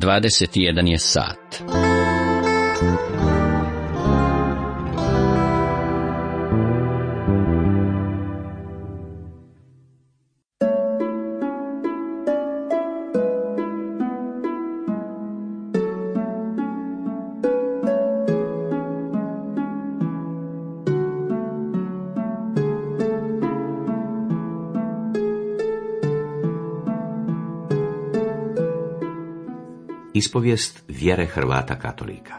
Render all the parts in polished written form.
21 je sat. Ispovijest vjere Hrvata katolika.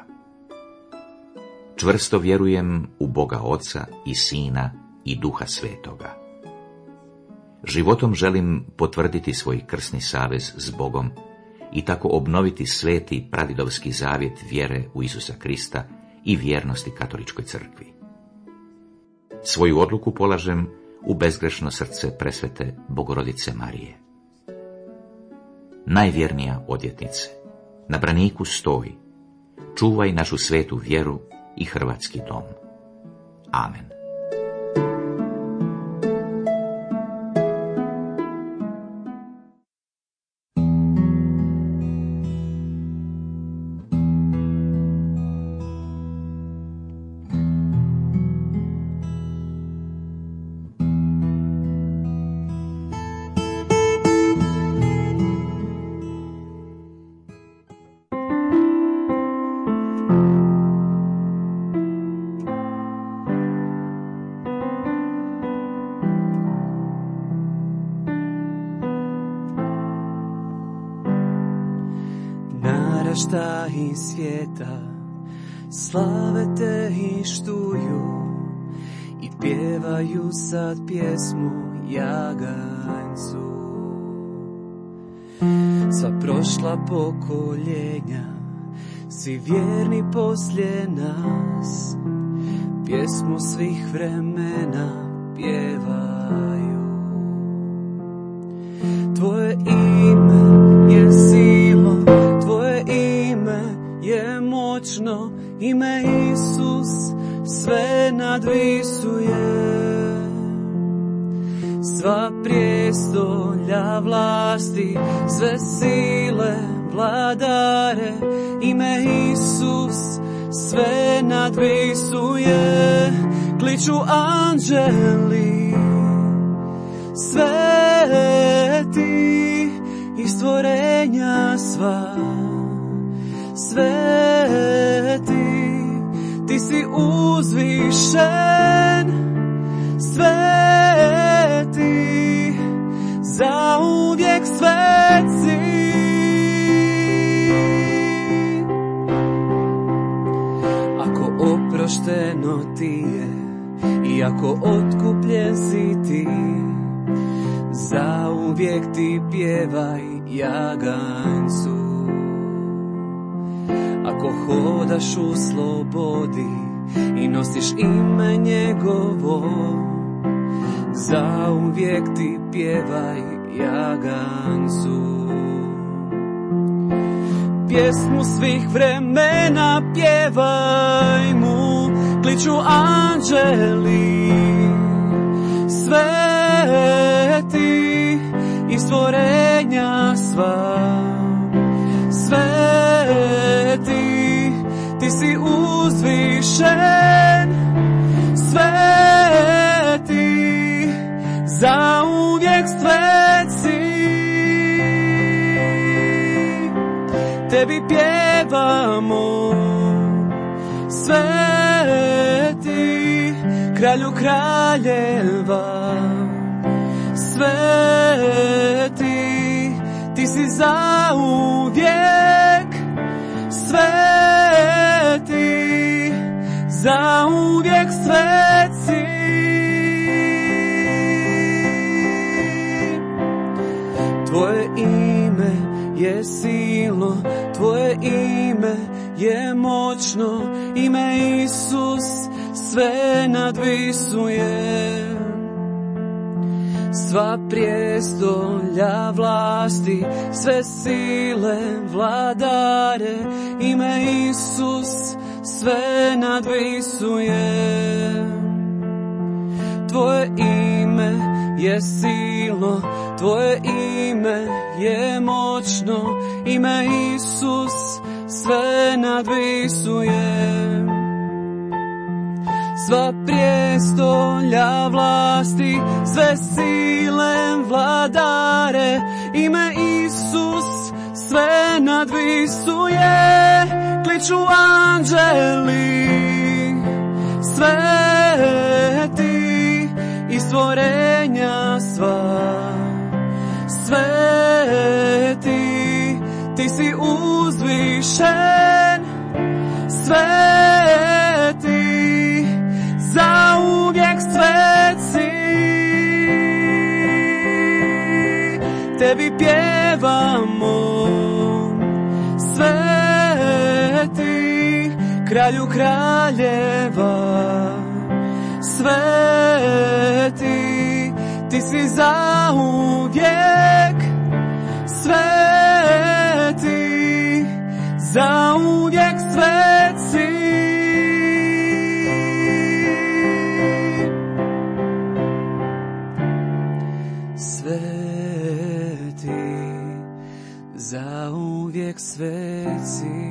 Čvrsto vjerujem u Boga Oca i Sina i Duha Svetoga. Životom želim potvrditi svoj krsni savez s Bogom i tako obnoviti sveti pravidovski zavjet vjere u Isusa Krista i vjernosti katoličkoj crkvi. Svoju odluku polažem u bezgrešno srce presvete Bogorodice Marije. Najvjernija odvjetnice, na braniku stoj, čuvaj našu svetu vjeru i hrvatski dom. Amen. Naraštaji svijeta slave te i štuju i pjevaju sad pjesmu jaganjcu. Sva prošla pokoljenja, svi vjerni poslije nas, pjesmu svih vremena pjevaju. Tvoje ime je silo, tvoje ime je moćno, ime Isus sve nadvisuje. Sva prijestolja vlasti, sve sile vladare, ime Isus sve nadvisuje. Kliču anđeli sveti i stvorenja sva, sveti, ti si uzvišen, sveti, zauvijek sveci. Ako oprošteno ti je i ako otkupljen si ti, zauvijek ti pjevaj jaganjcu. Ako hodaš u slobodi i nosiš ime njegovo, zauvijek ti pjevaj jaganjcu. Pjesmu svih vremena pjevaj mu, kliču anđeli sveti i stvorenja sva, sveti, ti si uzvišen, sveti, zauvijek sveci. Tebi pjevamo, sveti, kralju kraljeva, sveti, ti si zauvijek, sveti, zauvijek sveci. Tvoje ime je silno, tvoje ime je moćno, ime Isus sve nadvisuje. Sva prijestolja vlasti, sve sile vladare, ime Isus sve nadvisuje. Tvoje ime je silno, tvoje ime je moćno, ime Isus sve nadvisuje. Sva prijestolja vlasti, sve sile vladare, ime Isus sve nadvisuje. Kliču anđeli sveti i stvorenja sva. Sveti, ti si uzvišen, sveti, zauvijek sveci. Tebi pjevamo, sveti, kralju kraljeva. Sveti, ti si zauvijek sveti, zauvijek sveci. Sveti, zauvijek sveci.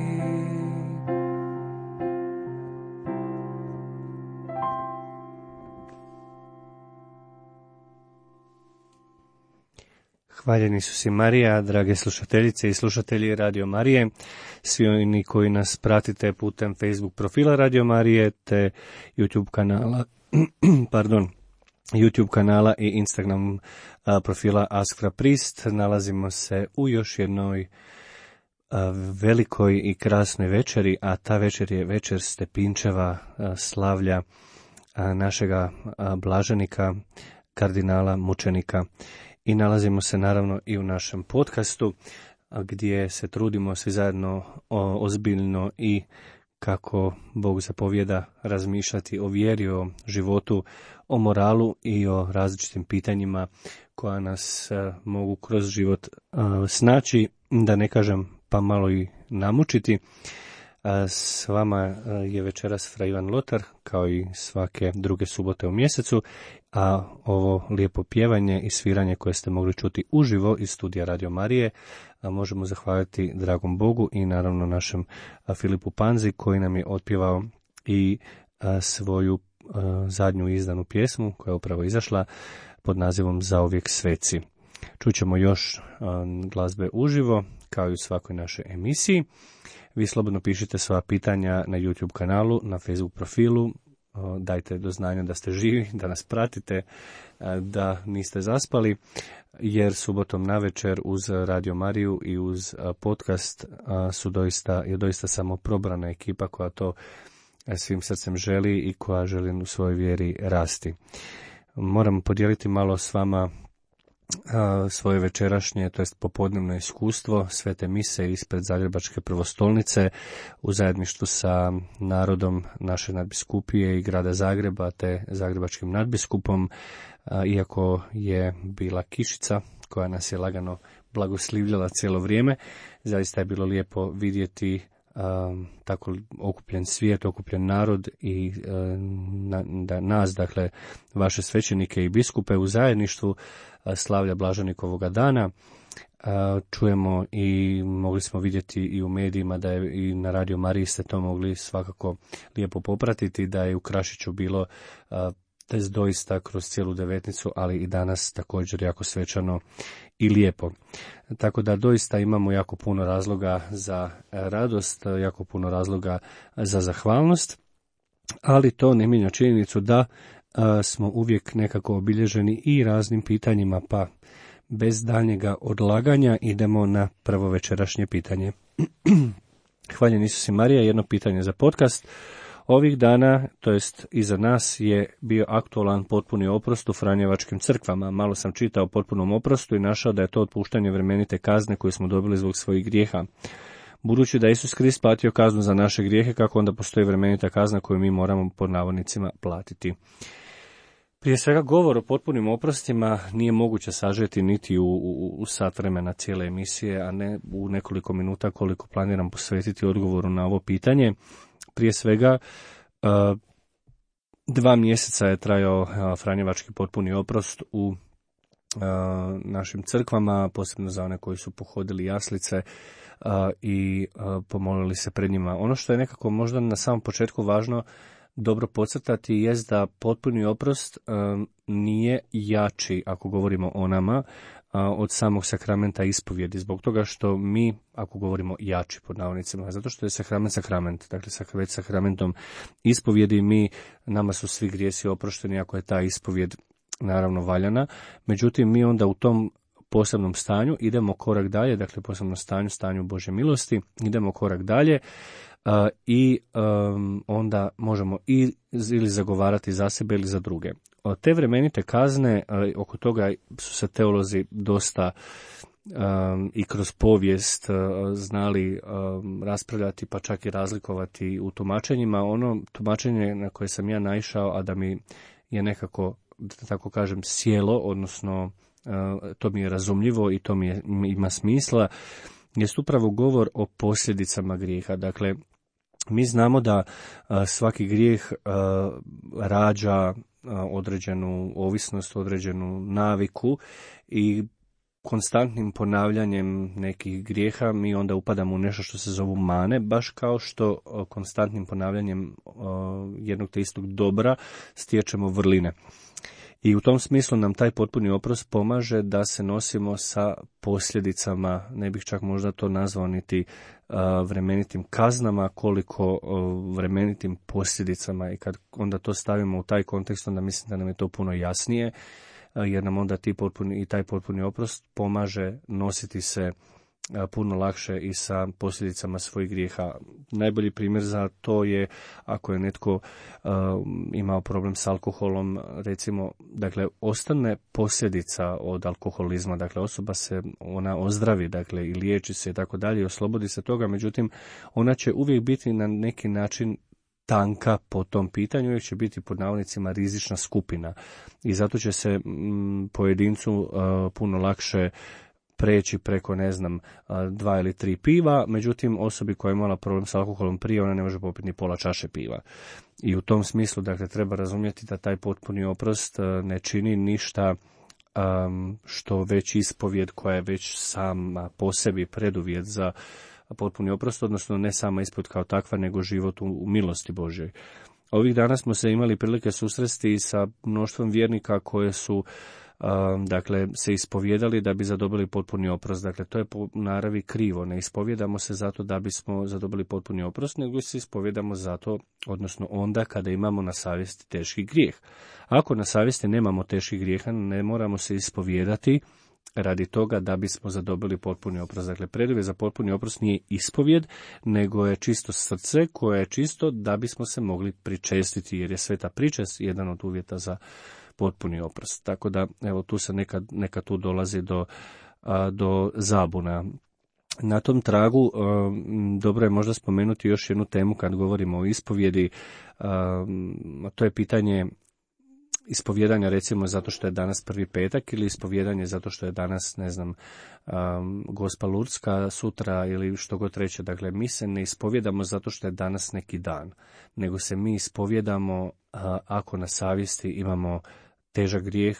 Hvaljeni su si Marija, drage slušateljice i slušatelji Radio Marije, svi oni koji nas pratite putem Facebook profila Radio Marije te YouTube kanala i Instagram profila Ask for a Priest. Nalazimo se u još jednoj velikoj i krasnoj večeri, a ta večer je večer Stepinčeva slavlja našega blaženika, kardinala, mučenika. I nalazimo se naravno i u našem podcastu gdje se trudimo svi zajedno ozbiljno i kako Bog zapovjeda razmišljati o vjeri, o životu, o moralu i o različitim pitanjima koja nas mogu kroz život snaći, da ne kažem pa malo i namučiti. S vama je večeras Fra Ivan Lotar, kao i svake druge subote u mjesecu, a ovo lijepo pjevanje i sviranje koje ste mogli čuti uživo iz studija Radio Marije možemo zahvaliti dragom Bogu i naravno našem Filipu Panzi koji nam je otpjevao i svoju zadnju izdanu pjesmu koja je upravo izašla pod nazivom Zauvijek sveci. Čućemo još glazbe uživo kao i u svakoj našoj emisiji. Vi slobodno pišite sva pitanja na YouTube kanalu, na Facebook profilu, dajte do znanja da ste živi, da nas pratite, da niste zaspali, jer subotom navečer uz Radio Mariju i uz podcast je doista samo probrana ekipa koja to svim srcem želi i koja želi u svojoj vjeri rasti. Moram podijeliti malo s vama svoje večerašnje, to jest popodnevno iskustvo svete mise ispred Zagrebačke prvostolnice u zajedništvu sa narodom naše nadbiskupije i grada Zagreba te zagrebačkim nadbiskupom, iako je bila kišica koja nas je lagano blagoslivljala cijelo vrijeme. Zaista je bilo lijepo vidjeti tako okupljen svijet, okupljen narod i da nas, dakle vaše svećenike i biskupe u zajedništvu slavlja Blaženikovoga dana. Čujemo i mogli smo vidjeti i u medijima da je i na Radio Mariji ste to mogli svakako lijepo popratiti, da je u Krašiću bilo doista kroz cijelu devetnicu, ali i danas također jako svečano i lijepo. Tako da doista imamo jako puno razloga za radost, jako puno razloga za zahvalnost, ali to ne mijenja činjenicu da smo uvijek nekako obilježeni i raznim pitanjima, pa bez daljnjega odlaganja idemo na prvo večerašnje pitanje. Hvaljen Isus i Marija, jedno pitanje za podcast. Ovih dana, to jest iza nas, je bio aktualan potpuni oprost u Franjevačkim crkvama. Malo sam čitao o potpunom oprostu i našao da je to otpuštanje vremenite kazne koje smo dobili zbog svojih grijeha. Budući da je Isus Krist platio kaznu za naše grijehe, kako onda postoji vremenita kazna koju mi moramo pod navodnicima platiti? Prije svega, govor o potpunim oprostima nije moguće sažeti niti u sat vremena cijele emisije, a ne u nekoliko minuta koliko planiram posvetiti odgovoru na ovo pitanje. Prije svega, 2 mjeseca je trajao Franjevački potpuni oprost u našim crkvama, posebno za one koji su pohodili jaslice. i pomolili se pred njima. Ono što je nekako možda na samom početku važno dobro podcrtati jest da potpuni oprost nije jači, ako govorimo o nama, od samog sakramenta ispovjedi, zbog toga što mi, ako govorimo jači pod navodnicima, zato što je sakrament, dakle već sakramentom ispovjedi nama su svi grijesi oprošteni ako je ta ispovjed naravno valjana, međutim mi onda u tom posebnom stanju idemo korak dalje, dakle posebnom stanju Božje milosti, idemo korak dalje i onda možemo ili zagovarati za sebe ili za druge. Te vremenite kazne, oko toga su se teolozi dosta i kroz povijest znali raspravljati, pa čak i razlikovati u tumačenjima. Ono tumačenje na koje sam ja naišao, a da mi je nekako, da tako kažem, sjelo, odnosno to mi je razumljivo i to ima smisla, jest upravo govor o posljedicama grijeha. Dakle, mi znamo da svaki grijeh rađa određenu ovisnost, određenu naviku i konstantnim ponavljanjem nekih grijeha mi onda upadamo u nešto što se zovu mane, baš kao što konstantnim ponavljanjem jednog te istog dobra stječemo vrline. I u tom smislu nam taj potpuni oprost pomaže da se nosimo sa posljedicama, ne bih čak možda to nazvao niti vremenitim kaznama, koliko vremenitim posljedicama, i kad onda to stavimo u taj kontekst, onda mislim da nam je to puno jasnije, jer nam onda taj potpuni oprost pomaže nositi se puno lakše i sa posljedicama svojih grijeha. Najbolji primjer za to je ako je netko imao problem s alkoholom, recimo, dakle, ostane posljedica od alkoholizma, dakle, osoba ona ozdravi, dakle, i liječi se i tako dalje, i oslobodi se toga, međutim, ona će uvijek biti na neki način tanka po tom pitanju, jer će biti pod navodnicima rizična skupina i zato će se pojedincu puno lakše preći preko, 2 ili 3 piva, međutim osobi koja je imala problem s alkoholom prije, ona ne može popiti ni pola čaše piva. I u tom smislu, dakle, treba razumjeti da taj potpuni oprost ne čini ništa što već ispovjed koja je već sama po sebi preduvjet za potpuni oprost, odnosno ne sama ispovjed kao takva, nego život u milosti Božjoj. Ovih dana smo se imali prilike susresti sa mnoštvom vjernika koje su se ispovjedali da bi zadobili potpuni oprost. Dakle, to je po naravi krivo. Ne ispovjedamo se zato da bismo zadobili potpuni oprost, nego se ispovjedamo zato, odnosno onda kada imamo na savjesti teški grijeh. Ako na savjesti nemamo teških grijeha, ne moramo se ispovjedati radi toga da bismo zadobili potpuni oprost. Dakle, preduvjet za potpuni oprost nije ispovjed, nego je čisto srce koje je čisto da bismo se mogli pričestiti, jer je sveta pričest jedan od uvjeta za potpuni oprost. Tako da, evo, tu se nekad tu dolazi do zabuna. Na tom tragu dobro je možda spomenuti još jednu temu kad govorimo o ispovjedi, to je pitanje ispovjedanja, recimo zato što je danas prvi petak, ili ispovjedanje zato što je danas, Gospa Lurdska sutra ili što god treće. Dakle, mi se ne ispovjedamo zato što je danas neki dan, nego se mi ispovjedamo ako na savjesti imamo težak grijeh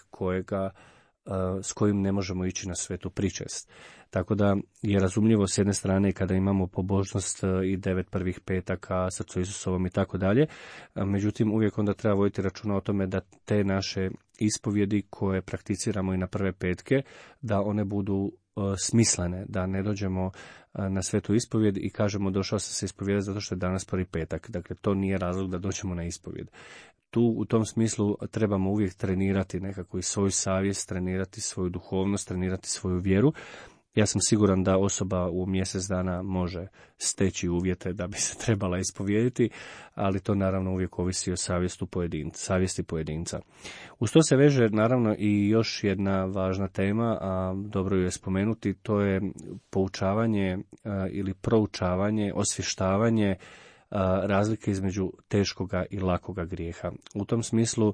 s kojim ne možemo ići na svetu pričest. Tako da je razumljivo s jedne strane kada imamo pobožnost i 9 prvih petaka, srcu Isusovom i tako dalje, međutim uvijek onda treba voditi računa o tome da te naše ispovjedi koje prakticiramo i na prve petke, da one budu smislene, da ne dođemo na svetu ispovjed i kažemo došao sam se ispovjedati zato što je danas prvi petak. Dakle, to nije razlog da dođemo na ispovjed. Tu u tom smislu trebamo uvijek trenirati nekako i svoju savjest, trenirati svoju duhovnost, trenirati svoju vjeru. Ja sam siguran da osoba u mjesec dana može steći uvjete da bi se trebala ispovijediti, ali to naravno uvijek ovisi o savjesti pojedinca. Uz to se veže naravno i još jedna važna tema, a dobro ju je spomenuti, to je poučavanje ili proučavanje, osvještavanje razlike između teškoga i lakoga grijeha. U tom smislu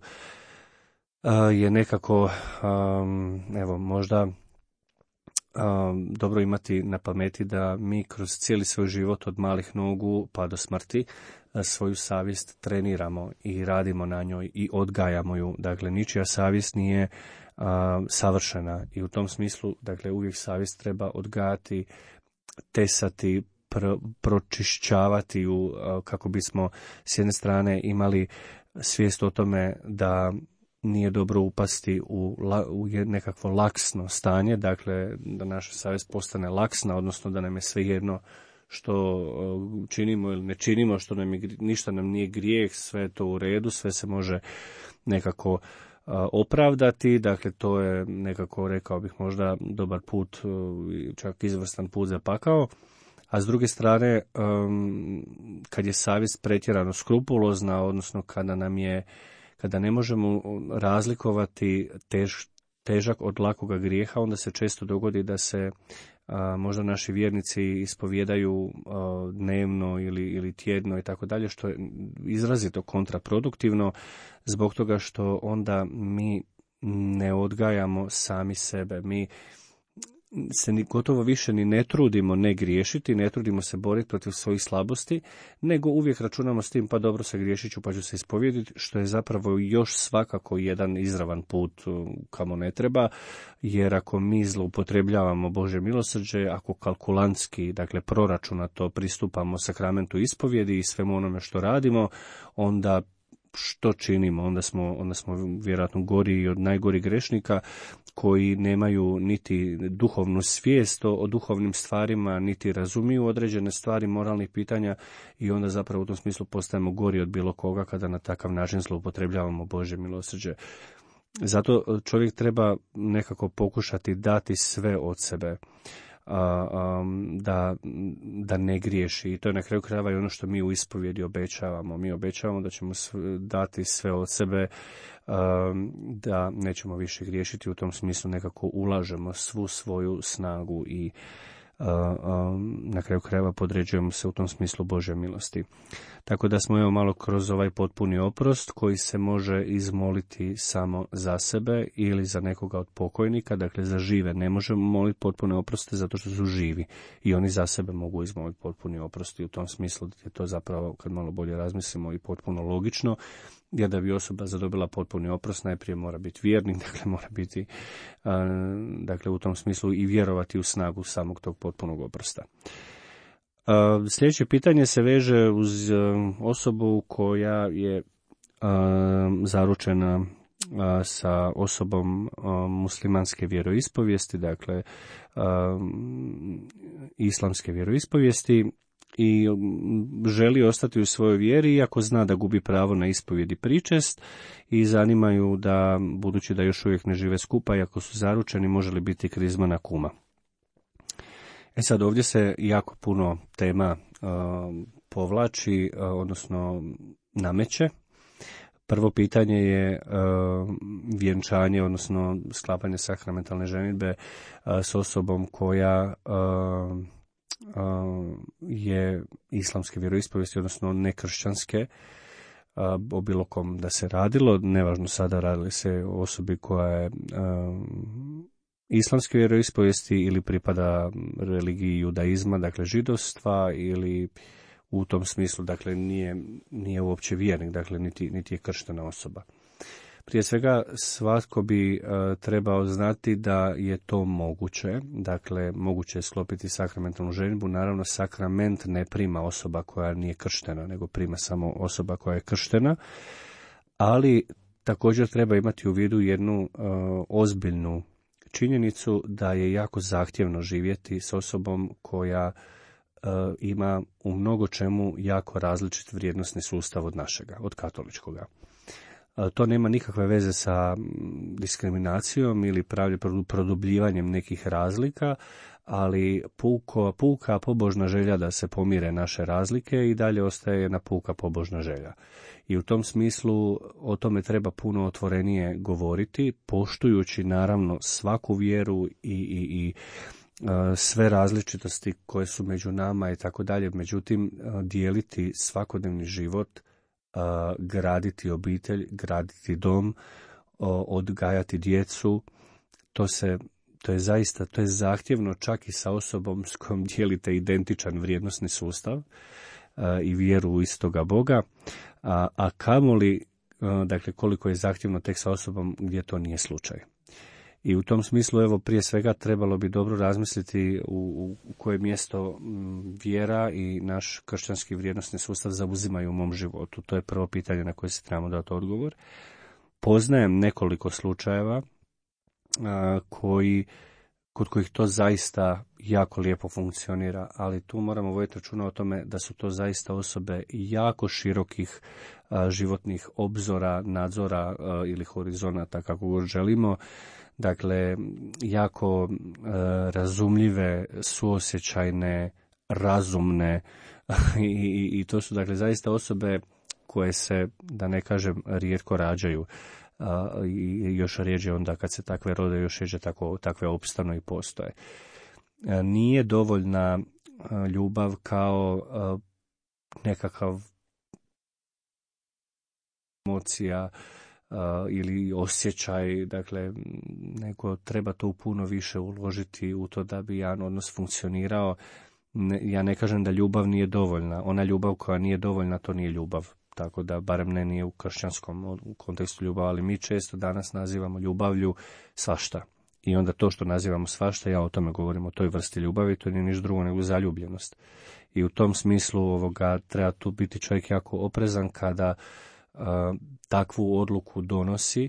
je nekako, možda dobro imati na pameti da mi kroz cijeli svoj život od malih nogu pa do smrti svoju savjest treniramo i radimo na njoj i odgajamo ju. Dakle, ničija savjest nije savršena i u tom smislu, dakle, uvijek savjest treba odgajati tesati, pročišćavati kako bismo s jedne strane imali svijest o tome da nije dobro upasti u nekakvo laksno stanje, dakle da naša savjest postane laksna, odnosno da nam je svejedno što činimo ili ne činimo, što ništa nam nije grijeh, sve je to u redu, sve se može nekako opravdati, dakle to je nekako, rekao bih, možda dobar put, čak izvrstan put za pakao. A s druge strane, kad je savjest pretjerano skrupulozna, odnosno kada ne možemo razlikovati težak od lakoga grijeha, onda se često dogodi da se možda naši vjernici ispovijedaju dnevno ili tjedno i tako dalje, što je izrazito kontraproduktivno zbog toga što onda mi ne odgajamo sami sebe. Mi se gotovo više ni ne trudimo ne griješiti, ne trudimo se boriti protiv svojih slabosti, nego uvijek računamo s tim, pa dobro, se griješit ću, pa ću se ispovijediti, što je zapravo još svakako jedan izravan put kamo ne treba, jer ako mi zloupotrebljavamo Božje milosrđe, ako kalkulantski, dakle proračunato pristupamo sakramentu ispovjedi i svemu onome što radimo, onda što činimo? Onda smo vjerojatno gori od najgorih grešnika koji nemaju niti duhovnu svijest o duhovnim stvarima, niti razumiju određene stvari moralnih pitanja i onda zapravo u tom smislu postajemo gori od bilo koga kada na takav način zloupotrebljavamo Božje milosrđe. Zato čovjek treba nekako pokušati dati sve od sebe, da ne griješi. I to je na kraju krajeva i ono što mi u ispovjedi obećavamo. Mi obećavamo da ćemo dati sve od sebe, da nećemo više griješiti. U tom smislu nekako ulažemo svu svoju snagu i na kraju krajeva podređujemo se u tom smislu Božje milosti. Tako da smo malo kroz ovaj potpuni oprost koji se može izmoliti samo za sebe ili za nekoga od pokojnika, dakle za žive. Ne možemo moliti potpune oproste zato što su živi i oni za sebe mogu izmoliti potpuni oprost i u tom smislu je to zapravo, kad malo bolje razmislimo, i potpuno logično, jer da bi osoba zadobila potpuni oprost najprije mora biti vjernik, dakle mora biti dakle u tom smislu i vjerovati u snagu samog tog potpunog oprosta. Sljedeće pitanje se veže uz osobu koja je zaručena sa osobom muslimanske vjeroispovijesti, dakle islamske vjeroispovijesti, i želi ostati u svojoj vjeri iako zna da gubi pravo na ispovjed i pričest, i zanimaju da, budući da još uvijek ne žive skupa iako su zaručeni, može li biti krizmana kuma. Sad ovdje se jako puno tema povlači, odnosno nameće. Prvo pitanje je vjenčanje, odnosno sklapanje sakramentalne ženidbe s osobom koja je islamske vjeroispovijesti, odnosno nekršćanske, o bilo kom da se radilo, nevažno sada radili se o osobi koja je islamske vjeroispovijesti ili pripada religiji judaizma, dakle židovstva, ili u tom smislu, dakle nije uopće vjernik, dakle niti je krštena osoba. Prije svega, svatko bi trebao znati da je to moguće, dakle moguće je sklopiti sakramentalnu ženidbu. Naravno, sakrament ne prima osoba koja nije krštena, nego prima samo osoba koja je krštena, ali također treba imati u vidu jednu ozbiljnu činjenicu da je jako zahtjevno živjeti s osobom koja ima u mnogo čemu jako različit vrijednosni sustav od našega, od katoličkoga. To nema nikakve veze sa diskriminacijom ili produbljivanjem nekih razlika, ali puka pobožna želja da se pomire naše razlike i dalje ostaje jedna puka pobožna želja. I u tom smislu o tome treba puno otvorenije govoriti, poštujući naravno svaku vjeru i sve različitosti koje su među nama i tako dalje. Međutim, dijeliti svakodnevni život, graditi obitelj, graditi dom, odgajati djecu, to je zahtjevno čak i sa osobom s kojom dijelite identičan vrijednosni sustav i vjeru u istoga Boga, a kamoli, dakle, koliko je zahtjevno tek sa osobom gdje to nije slučaj. I u tom smislu, evo, prije svega trebalo bi dobro razmisliti u koje mjesto vjera i naš kršćanski vrijednosni sustav zauzimaju u mom životu. To je prvo pitanje na koje se trebamo dati odgovor. Poznajem nekoliko slučajeva kod kojih to zaista jako lijepo funkcionira, ali tu moramo voditi računa o tome da su to zaista osobe jako širokih životnih obzora, nadzora ili horizonata, kako god želimo. Dakle, jako razumljive, suosjećajne, razumne i to su dakle zaista osobe koje se, da ne kažem, rijetko rađaju. I još rjeđe onda kad se takve rode, još rjeđe takve opstanu i postoje. Nije dovoljna ljubav kao nekakav emocija ili osjećaj, dakle, nego treba to puno više uložiti u to da bi jedan odnos funkcionirao. Ja ne kažem da ljubav nije dovoljna. Ona ljubav koja nije dovoljna, to nije ljubav. Tako da, barem nije u kršćanskom u kontekstu ljubav, ali mi često danas nazivamo ljubavlju svašta. I onda to što nazivamo svašta, ja o tome govorim, o toj vrsti ljubavi, to nije ništa drugo nego zaljubljenost. I u tom smislu treba tu biti čovjek jako oprezan kada takvu odluku donosi,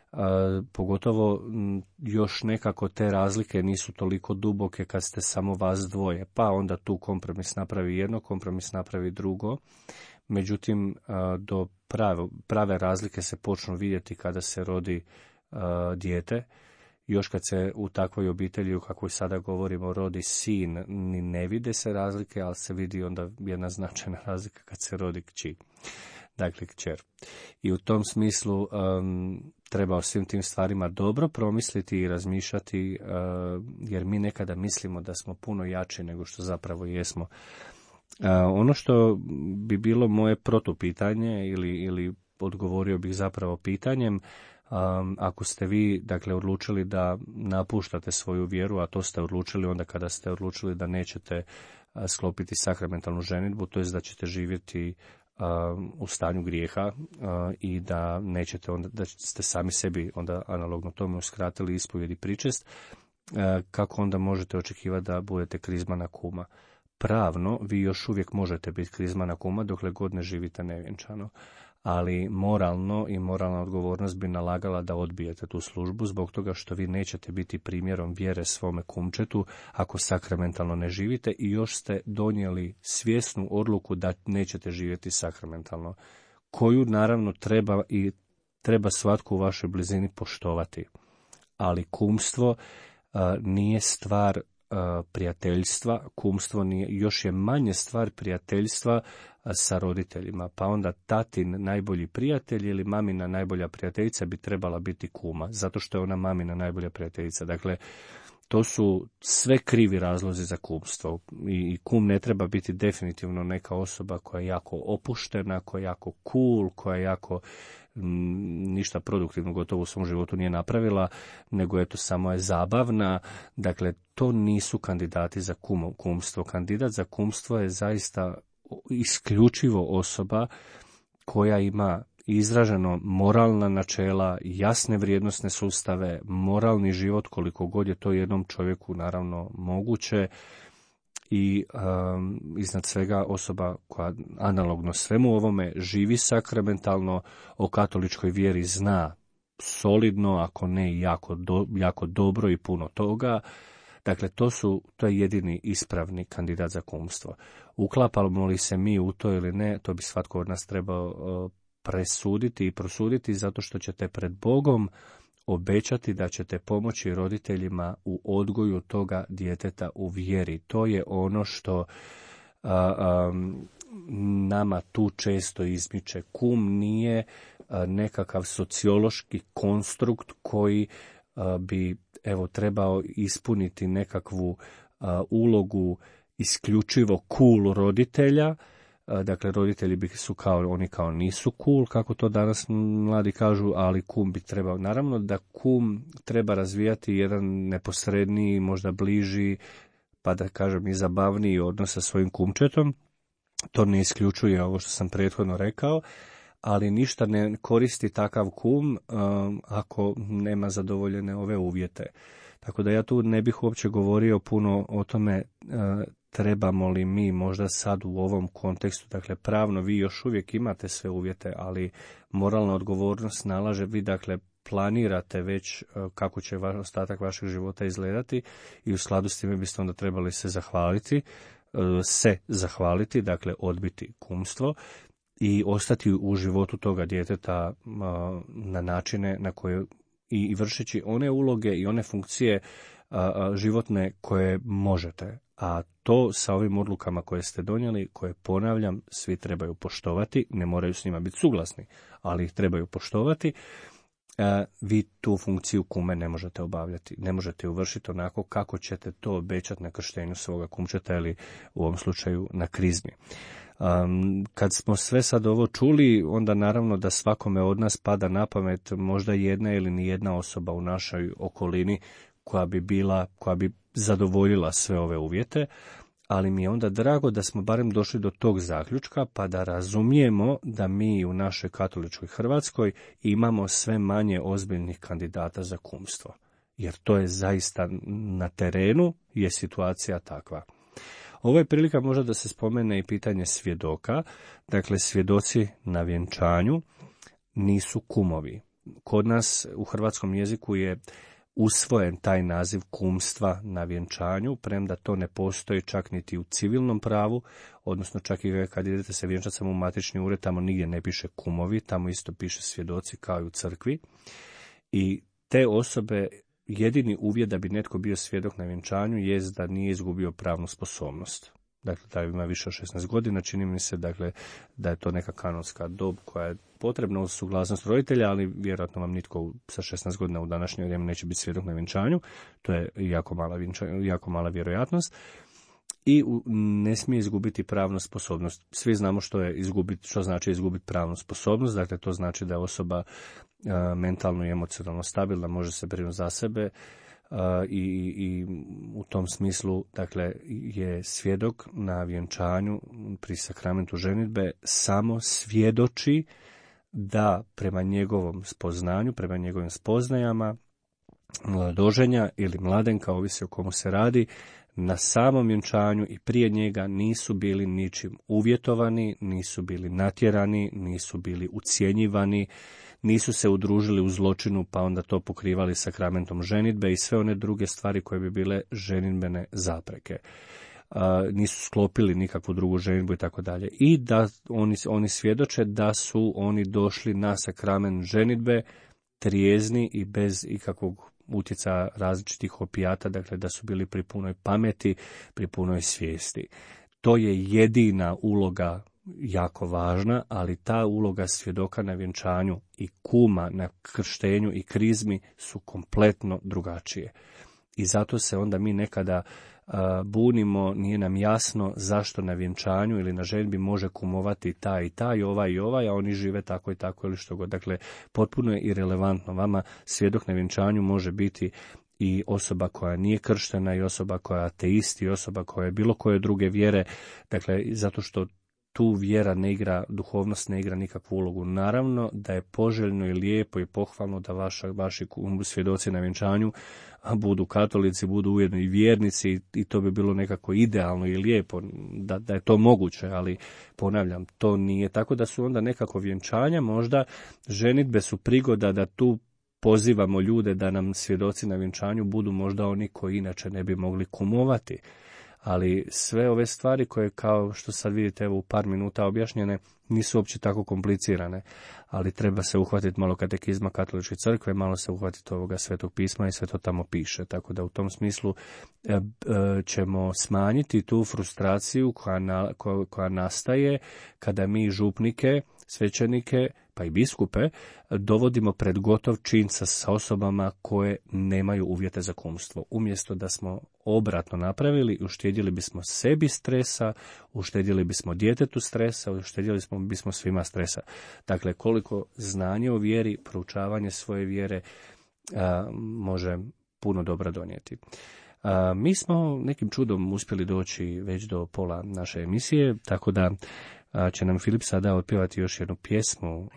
pogotovo još nekako te razlike nisu toliko duboke kad ste samo vas dvoje, pa onda tu kompromis napravi jedno, kompromis napravi drugo. Međutim, do prave razlike se počnu vidjeti kada se rodi dijete. Još kad se u takvoj obitelji, u kakvoj sada govorimo, rodi sin, ni ne vide se razlike, ali se vidi onda jedna značajna razlika kad se rodi kći. Dakle, kćer. I u tom smislu treba o svim tim stvarima dobro promisliti i razmišljati, jer mi nekada mislimo da smo puno jači nego što zapravo jesmo. Ono što bi bilo moje protupitanje ili odgovorio bih zapravo pitanjem, ako ste vi, dakle, odlučili da napuštate svoju vjeru, a to ste odlučili onda kada ste odlučili da nećete sklopiti sakramentalnu ženidbu, to jest da ćete živjeti u stanju grijeha i da nećete onda, da ste sami sebi onda analogno tome uskratili ispovjed i pričest, kako onda možete očekivati da budete krizmana kuma? Pravno, vi još uvijek možete biti krizmana kuma dokle god ne živite nevjenčano, ali moralno i moralna odgovornost bi nalagala da odbijete tu službu zbog toga što vi nećete biti primjerom vjere svome kumčetu ako sakramentalno ne živite i još ste donijeli svjesnu odluku da nećete živjeti sakramentalno, koju naravno treba svatko u vašoj blizini poštovati. Ali kumstvo nije stvar prijateljstva, kumstvo nije, još je manje stvar prijateljstva sa roditeljima, pa onda tatin najbolji prijatelj ili mamina najbolja prijateljica bi trebala biti kuma, zato što je ona mamina najbolja prijateljica. Dakle, to su sve krivi razlozi za kumstvo i kum ne treba biti definitivno neka osoba koja je jako opuštena, koja je jako cool, koja je jako ništa produktivno gotovo u svom životu nije napravila, nego eto samo je zabavna. Dakle, to nisu kandidati za kumstvo. Kandidat za kumstvo je zaista isključivo osoba koja ima izraženo moralna načela, jasne vrijednosne sustave, moralni život koliko god je to jednom čovjeku naravno moguće i iznad svega osoba koja analogno svemu ovome živi sakramentalno, o katoličkoj vjeri zna solidno, ako ne jako dobro i puno toga. Dakle, to je jedini ispravni kandidat za kumstvo. Uklapamo li se mi u to ili ne, to bi svatko od nas trebao presuditi i prosuditi, zato što ćete pred Bogom obećati da ćete pomoći roditeljima u odgoju toga djeteta u vjeri. To je ono što nama tu često izmiče. Kum nije nekakav sociološki konstrukt koji bi trebao ispuniti nekakvu ulogu isključivo cool roditelja. Dakle, roditelji su oni nisu cool, kako to danas mladi kažu, ali kum bi trebao. Naravno da kum treba razvijati jedan neposredniji, možda bliži, pa da kažem i zabavniji odnos sa svojim kumčetom. To ne isključuje ovo što sam prethodno rekao, ali ništa ne koristi takav kum ako nema zadovoljene ove uvjete. Tako da ja tu ne bih uopće govorio puno o tome trebamo li mi možda sad u ovom kontekstu, dakle pravno vi još uvijek imate sve uvjete, ali moralna odgovornost nalaže, vi dakle planirate već kako će ostatak vašeg života izgledati i u skladu s time biste onda trebali se zahvaliti, dakle odbiti kumstvo i ostati u životu toga djeteta na načine na koje i vršeći one uloge i one funkcije životne koje možete. A to sa ovim odlukama koje ste donijeli, koje ponavljam, svi trebaju poštovati, ne moraju s njima biti suglasni, ali ih trebaju poštovati. Vi tu funkciju kume ne možete obavljati, ne možete uvršiti onako kako ćete to obećati na krštenju svoga kumčeta ili u ovom slučaju na krizmi. Kad smo sve sad ovo čuli, onda naravno da svakome od nas pada na pamet možda jedna ili nijedna osoba u našoj okolini koja bi zadovoljila sve ove uvjete, ali mi je onda drago da smo barem došli do tog zaključka pa da razumijemo da mi u našoj katoličkoj Hrvatskoj imamo sve manje ozbiljnih kandidata za kumstvo. Jer to je zaista na terenu je situacija takva. Ovo je prilika možda da se spomene i pitanje svjedoka. Dakle, svjedoci na vjenčanju nisu kumovi. Kod nas u hrvatskom jeziku je usvojen taj naziv kumstva na vjenčanju, premda to ne postoji čak niti u civilnom pravu, odnosno čak i kad idete se vjenčati samo u matični ured, tamo nigdje ne piše kumovi, tamo isto piše svjedoci kao i u crkvi. I te osobe, jedini uvjet da bi netko bio svjedok na vjenčanju jest da nije izgubio pravnu sposobnost. Dakle, da ima više od 16 godina, čini mi se dakle, da je to neka kanonska dob koja je potrebna uz suglasnost roditelja, ali vjerojatno vam nitko sa 16 godina u današnje vrijeme neće biti svjedok na vjenčanju. To je jako mala vjerojatnost. I ne smije izgubiti pravnu sposobnost. Svi znamo što znači izgubiti pravnu sposobnost, dakle to znači da je osoba mentalno i emocionalno stabilna, može se brinuti za sebe, i u tom smislu dakle je svjedok na vjenčanju pri sakramentu ženidbe samo svjedoči da prema njegovom spoznanju, prema njegovim spoznajama mladoženja ili mladenka, ovisi o komu se radi, na samom vjenčanju i prije njega nisu bili ničim uvjetovani, nisu bili natjerani, nisu bili ucjenjivani, nisu se udružili u zločinu pa onda to pokrivali sakramentom ženidbe i sve one druge stvari koje bi bile ženidbene zapreke. Nisu sklopili nikakvu drugu ženidbu i tako dalje. I da oni svjedoče da su oni došli na sakrament ženidbe trijezni i bez ikakvog utjecaja različitih opijata, dakle da su bili pri punoj pameti, pri punoj svijesti. To je jedina uloga jako važna, ali ta uloga svjedoka na vjenčanju i kuma na krštenju i krizmi su kompletno drugačije. I zato se onda mi nekada bunimo, nije nam jasno zašto na vjenčanju ili na ženidbi može kumovati taj i taj, ovaj i ovaj, a oni žive tako i tako ili što god. Dakle, potpuno je irelevantno. Vama svjedok na vjenčanju može biti i osoba koja nije krštena i osoba koja je ateist i osoba koja je bilo koje druge vjere, dakle, zato što tu vjera ne igra, duhovnost ne igra nikakvu ulogu. Naravno da je poželjno i lijepo i pohvalno da vaši svjedoci na vjenčanju budu katolici, budu ujedno i vjernici i to bi bilo nekako idealno i lijepo da je to moguće, ali ponavljam, to nije. Tako da su onda nekako vjenčanja, možda ženidbe su prigoda da tu pozivamo ljude da nam svjedoci na vjenčanju budu možda oni koji inače ne bi mogli kumovati. Ali sve ove stvari koje, kao što sad vidite evo u par minuta objašnjene, nisu uopće tako komplicirane, ali treba se uhvatiti malo katekizma katoličke crkve, malo se uhvatiti ovoga svetog pisma i sve to tamo piše. Tako da u tom smislu ćemo smanjiti tu frustraciju koja nastaje kada mi župnike, svećenike pa i biskupe dovodimo pred gotov čin sa osobama koje nemaju uvjete za kumstvo. Umjesto da smo obratno napravili, uštedjeli bismo sebi stresa, uštedjeli bismo djetetu stresa, uštedjeli bismo svima stresa. Dakle, koliko znanje o vjeri, proučavanje svoje vjere može puno dobra donijeti. Mi smo nekim čudom uspjeli doći već do pola naše emisije, tako da će nam Filip sada otpjevati još jednu pjesmu.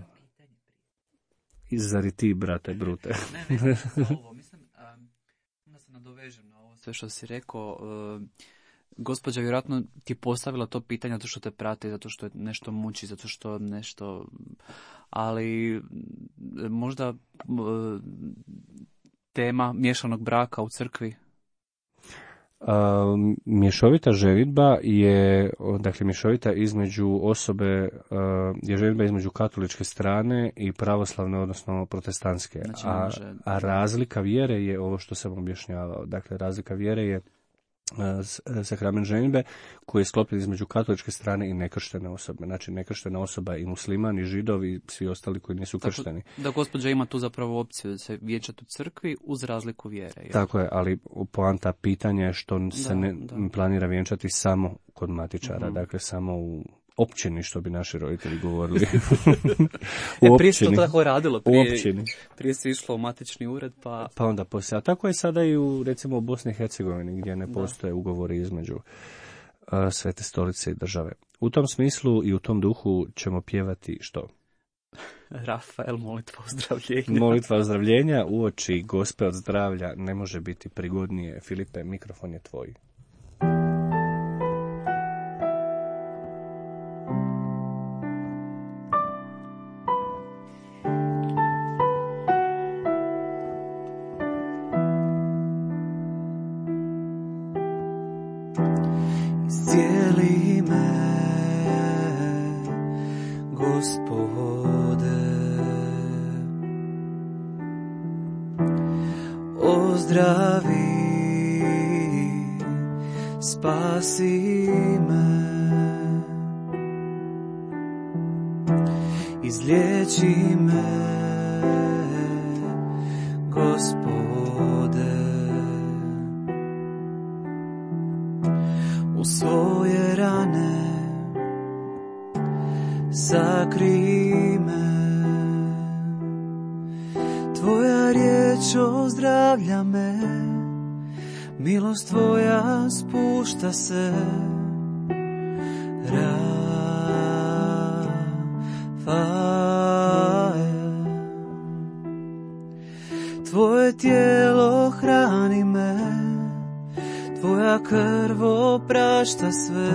Zar i ti, brate Brute? Ne, ovo, mislim, da se nadovežem na ovo sve što si rekao. Gospođa vjerojatno ti postavila to pitanje zato što te prati, zato što je nešto muči, zato što nešto... Ali možda tema miješanog braka u crkvi? Mješovita ženidba je, dakle, mješovita između osobe, je ženidba između katoličke strane i pravoslavne, odnosno protestantske. Znači, a razlika vjere je ovo što sam objašnjavao. Dakle, razlika vjere je sakrament ženidbe koji je sklopljen između katoličke strane i nekrštene osobe. Znači, nekrštena osoba je i musliman, i židov, i svi ostali koji nisu kršteni. Da gospođa ima tu zapravo opciju da se vjenčati u crkvi uz razliku vjere. Jel? Tako je, ali poanta pitanja je što se ne planira vjenčati samo kod matičara, dakle samo u općini, što bi naši roditelji govorili. Prije se to tako radilo, prije se išlo u matični ured, pa onda poslije. A tako je sada i u, recimo, u Bosni i Hercegovini, gdje ne postoje ugovori između Svete stolice i države. U tom smislu i u tom duhu ćemo pjevati što? Rafael, molitva ozdravljenja. Molitva ozdravljenja uoči Gospe od zdravlja ne može biti prigodnije. Filipe, mikrofon je tvoj. Iscijeli me, Gospode, ozdravi, spasi me, izliječi me, Gospode, u svoje rane sakri me, tvoja riječ ozdravlja me, milost tvoja spušta se, Rafael, tvoje tijelo hrani me, tvoja krv oprašta sve,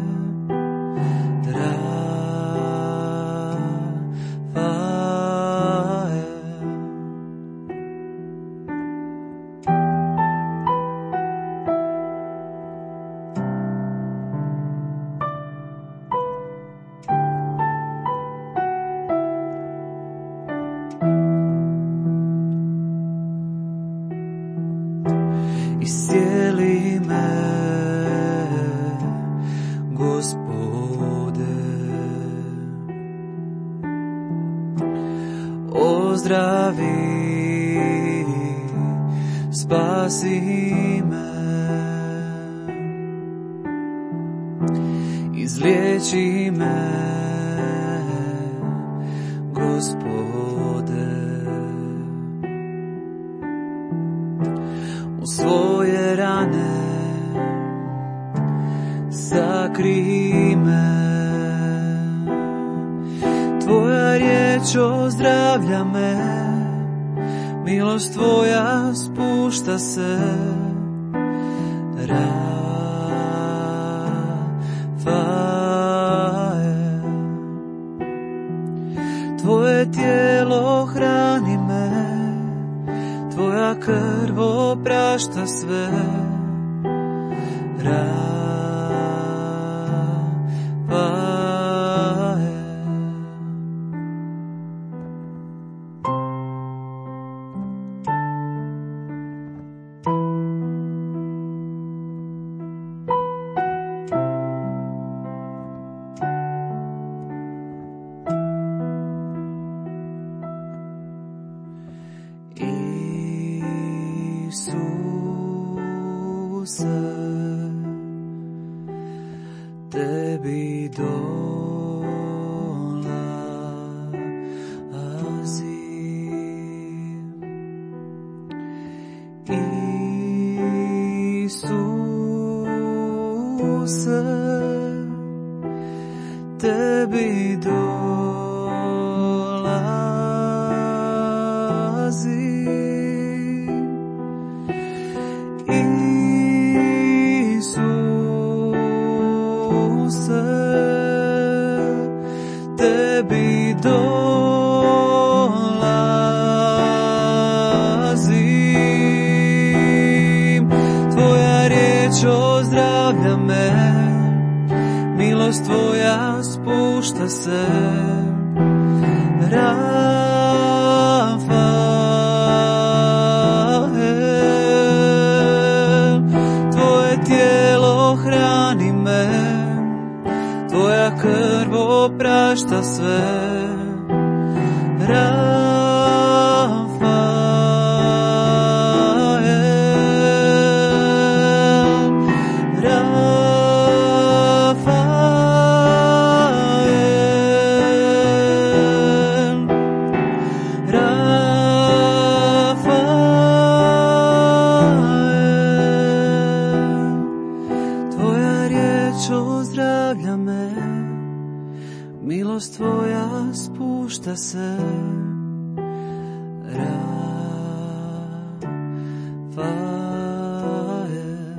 iscijeli me, Gospode, ozdravi, spasi me, izliječi me, Gospode, u svoje rane sakri me, tvoja riječ ozdravlja me, milost tvoja spušta se, Rafael, tvoje tijelo hrani me, tvoja krv oprašta sve, Rafael, Isus, tebi dolazim. Isuse, tebi dolazim. Tvoja riječ ozdravlja me, milost tvoja spušta se. Rafael, tvoje tijelo hrani me, tvoja krv oprašta sve. Milost tvoja spušta se. Rafael,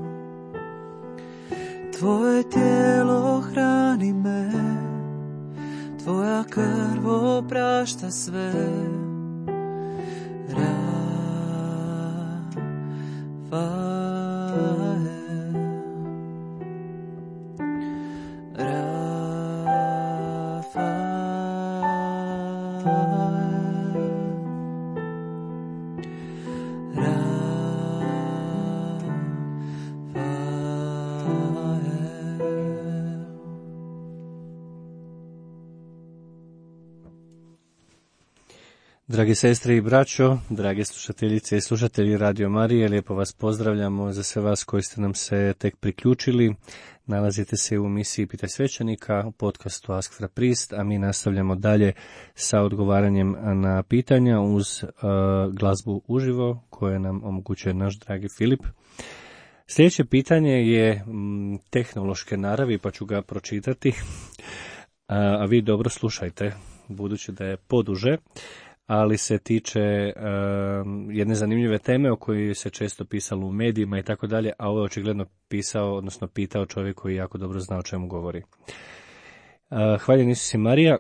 tvoje tijelo hrani me, tvoja krv oprašta sve. Dragi sestre i braćo, drage slušateljice i slušatelji Radio Marije, lijepo vas pozdravljamo. Za sve vas koji ste nam se tek priključili, nalazite se u emisiji Pitaj svećenika, u podcastu Ask for a Priest, a mi nastavljamo dalje sa odgovaranjem na pitanja uz glazbu uživo koje nam omogućuje naš dragi Filip. Sljedeće pitanje je tehnološke naravi, pa ću ga pročitati, a vi dobro slušajte, budući da je poduže, ali se tiče jedne zanimljive teme o kojoj se često pisalo u medijima i tako dalje, a ovo je očigledno pisao, odnosno pitao čovjek koji jako dobro zna o čemu govori. Hvaljen Isus i Marija,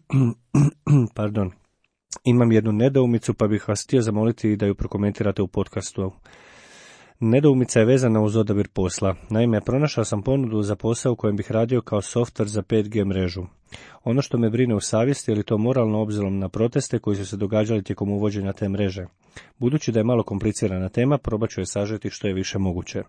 pardon, imam jednu nedoumicu pa bih vas htio zamoliti da ju prokomentirate u podcastu. Nedoumica je vezana uz odabir posla. Naime, pronašao sam ponudu za posao u kojem bih radio kao softver za 5G mrežu. Ono što me brine u savjesti je li to moralno obzirom na proteste koji su se događali tijekom uvođenja te mreže. Budući da je malo komplicirana tema, probat ću je sažeti što je više moguće.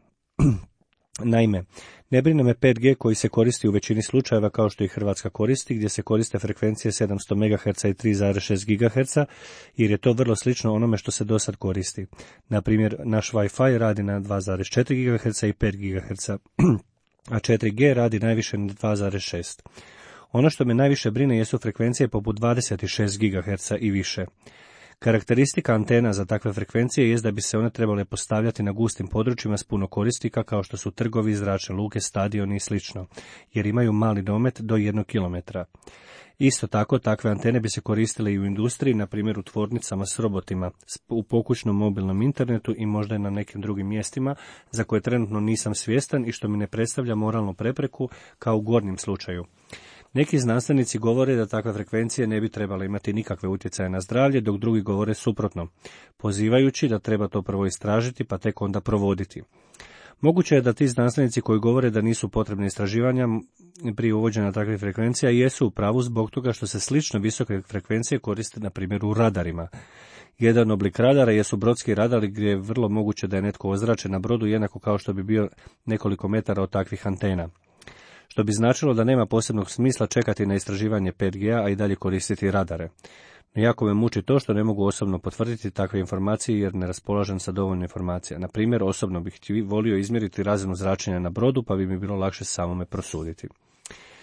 Naime, ne brine me 5G koji se koristi u većini slučajeva kao što i Hrvatska koristi, gdje se koriste frekvencije 700 MHz i 3,6 GHz, jer je to vrlo slično onome što se dosad koristi. Na primjer, naš Wi-Fi radi na 2,4 GHz i 5 GHz, a 4G radi najviše na 2,6. Ono što me najviše brine jesu frekvencije poput 26 GHz i više. Karakteristika antena za takve frekvencije jest da bi se one trebale postavljati na gustim područjima s puno korisnika kao što su trgovi, zračne luke, stadioni i sl. jer imaju mali domet do 1 km. Isto tako, takve antene bi se koristile i u industriji, na primjer u tvornicama s robotima, u pokućnom mobilnom internetu i možda i na nekim drugim mjestima za koje trenutno nisam svjestan i što mi ne predstavlja moralnu prepreku kao u gornjem slučaju. Neki znanstvenici govore da takve frekvencije ne bi trebale imati nikakve utjecaje na zdravlje, dok drugi govore suprotno, pozivajući da treba to prvo istražiti pa tek onda provoditi. Moguće je da ti znanstvenici koji govore da nisu potrebne istraživanja prije uvođenja takvih frekvencija jesu u pravu zbog toga što se slično visoke frekvencije koriste na primjer u radarima. Jedan oblik radara jesu brodski radari gdje je vrlo moguće da je netko ozračen na brodu jednako kao što bi bio nekoliko metara od takvih antena. Što bi značilo da nema posebnog smisla čekati na istraživanje 5G-a, a i dalje koristiti radare. No jako me muči to što ne mogu osobno potvrditi takve informacije jer ne raspolažem sa dovoljno informacija. Na primjer, osobno bih volio izmjeriti razinu zračenja na brodu, pa bi mi bilo lakše samome prosuditi.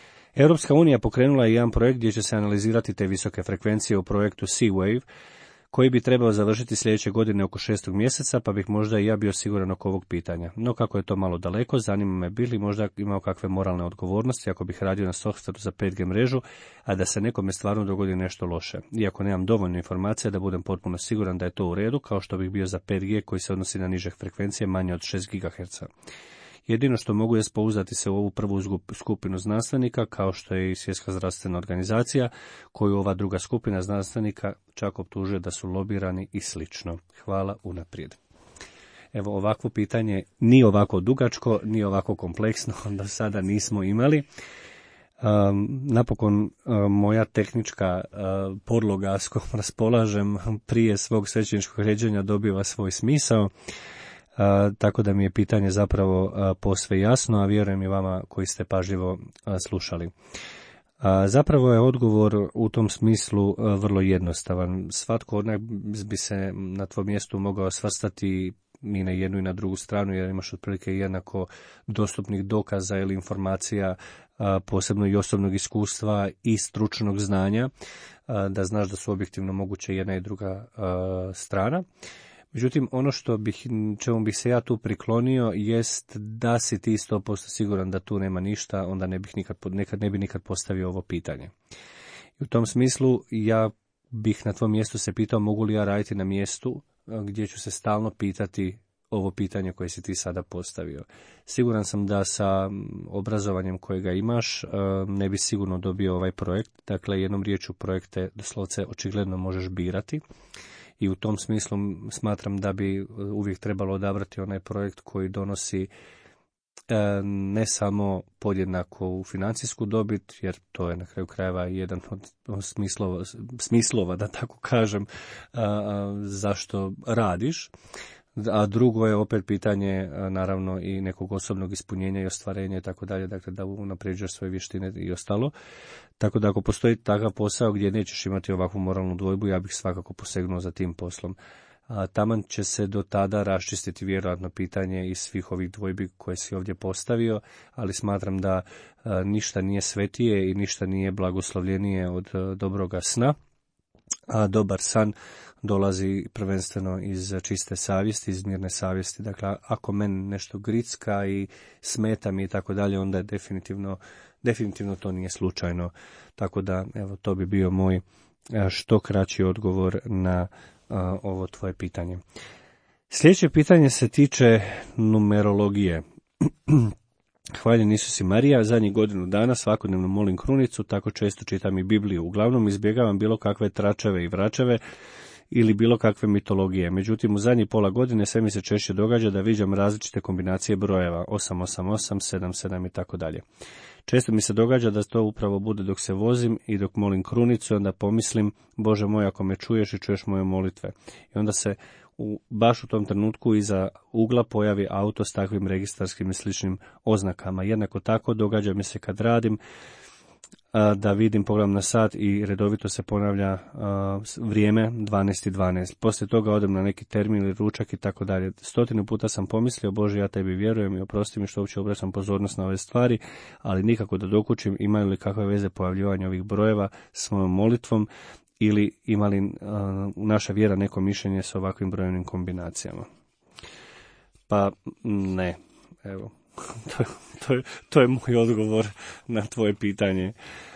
Europska unija pokrenula je jedan projekt gdje će se analizirati te visoke frekvencije u projektu Sea Wave, koji bi trebao završiti sljedeće godine oko 6. mjeseca, pa bih možda i ja bio siguran oko ovog pitanja. No kako je to malo daleko, zanima me bi li možda imao kakve moralne odgovornosti ako bih radio na softveru za 5G mrežu, a da se nekome stvarno dogodi nešto loše. Iako nemam dovoljno informacija da budem potpuno siguran da je to u redu, kao što bih bio za 5G koji se odnosi na niže frekvencije manje od 6 GHz. Jedino što mogu je pouzdati se u ovu prvu skupinu znanstvenika, kao što je i Svjetska zdravstvena organizacija, koju ova druga skupina znanstvenika čak optužuje da su lobirani i slično. Hvala unaprijed. Evo, ovakvo pitanje ni ovako dugačko, ni ovako kompleksno do sada nismo imali. Napokon moja tehnička podloga s kojom raspolažem prije svog svećeničkog ređenja dobiva svoj smisao. Tako da mi je pitanje zapravo posve jasno, a vjerujem i vama koji ste pažljivo slušali. Zapravo je odgovor u tom smislu vrlo jednostavan. Svatko od nas bi se na tvom mjestu mogao svrstati i na jednu i na drugu stranu, jer imaš otprilike jednako dostupnih dokaza ili informacija, posebno i osobnog iskustva i stručnog znanja, da znaš da su objektivno moguće jedna i druga strana. Međutim, ono čemu bih se ja tu priklonio jest da si ti 100% siguran da tu nema ništa, onda ne bi nikad postavio ovo pitanje. I u tom smislu ja bih na tvom mjestu se pitao mogu li ja raditi na mjestu gdje ću se stalno pitati ovo pitanje koje si ti sada postavio. Siguran sam da sa obrazovanjem kojega imaš ne bi sigurno dobio ovaj projekt. Dakle, jednom riječju projekte doslovce očigledno možeš birati. I u tom smislu smatram da bi uvijek trebalo odabrati onaj projekt koji donosi ne samo podjednako u financijsku dobit, jer to je na kraju krajeva jedan od smislova, da tako kažem, zašto radiš. A drugo je opet pitanje naravno i nekog osobnog ispunjenja i ostvarenja i tako dalje, dakle da unapređuješ svoje vještine i ostalo. Tako da ako postoji takav posao gdje nećeš imati ovakvu moralnu dvojbu, ja bih svakako posegnuo za tim poslom. Taman će se do tada raščistiti vjerojatno pitanje iz svih ovih dvojbi koje si ovdje postavio, ali smatram da ništa nije svetije i ništa nije blagoslovljenije od dobroga sna. A dobar san dolazi prvenstveno iz čiste savjesti, iz mirne savjesti. Dakle, ako meni nešto gricka i smeta mi i tako dalje, onda je definitivno to nije slučajno. Tako da, evo, to bi bio moj što kraći odgovor na ovo tvoje pitanje. Sljedeće pitanje se tiče numerologije. Hvaljen Isus i Marija, zadnjih godinu dana svakodnevno molim krunicu, tako često čitam i Bibliju. Uglavnom izbjegavam bilo kakve tračeve i vračeve ili bilo kakve mitologije. Međutim, u zadnjih pola godine sve mi se češće događa da viđam različite kombinacije brojeva, 888, 77 i tako dalje. Često mi se događa da to upravo bude dok se vozim i dok molim krunicu, onda pomislim, Bože moj, ako me čuješ i čuješ moje molitve. I onda se baš u tom trenutku iza ugla pojavi auto s takvim registarskim i sličnim oznakama. Jednako tako događa mi se kad radim da vidim, pogledam na sat i redovito se ponavlja vrijeme 12:12. Poslije toga odem na neki termin ili ručak i tako dalje. 100 puta sam pomislio, Bože, ja tebi vjerujem i oprosti mi što uopće obraćam pozornost na ove stvari, ali nikako da dokučim imaju li kakve veze pojavljivanja ovih brojeva s mojom molitvom ili ima li naša vjera neko mišljenje s ovakvim brojevnim kombinacijama. Pa ne, evo. To je moj odgovor na tvoje pitanje.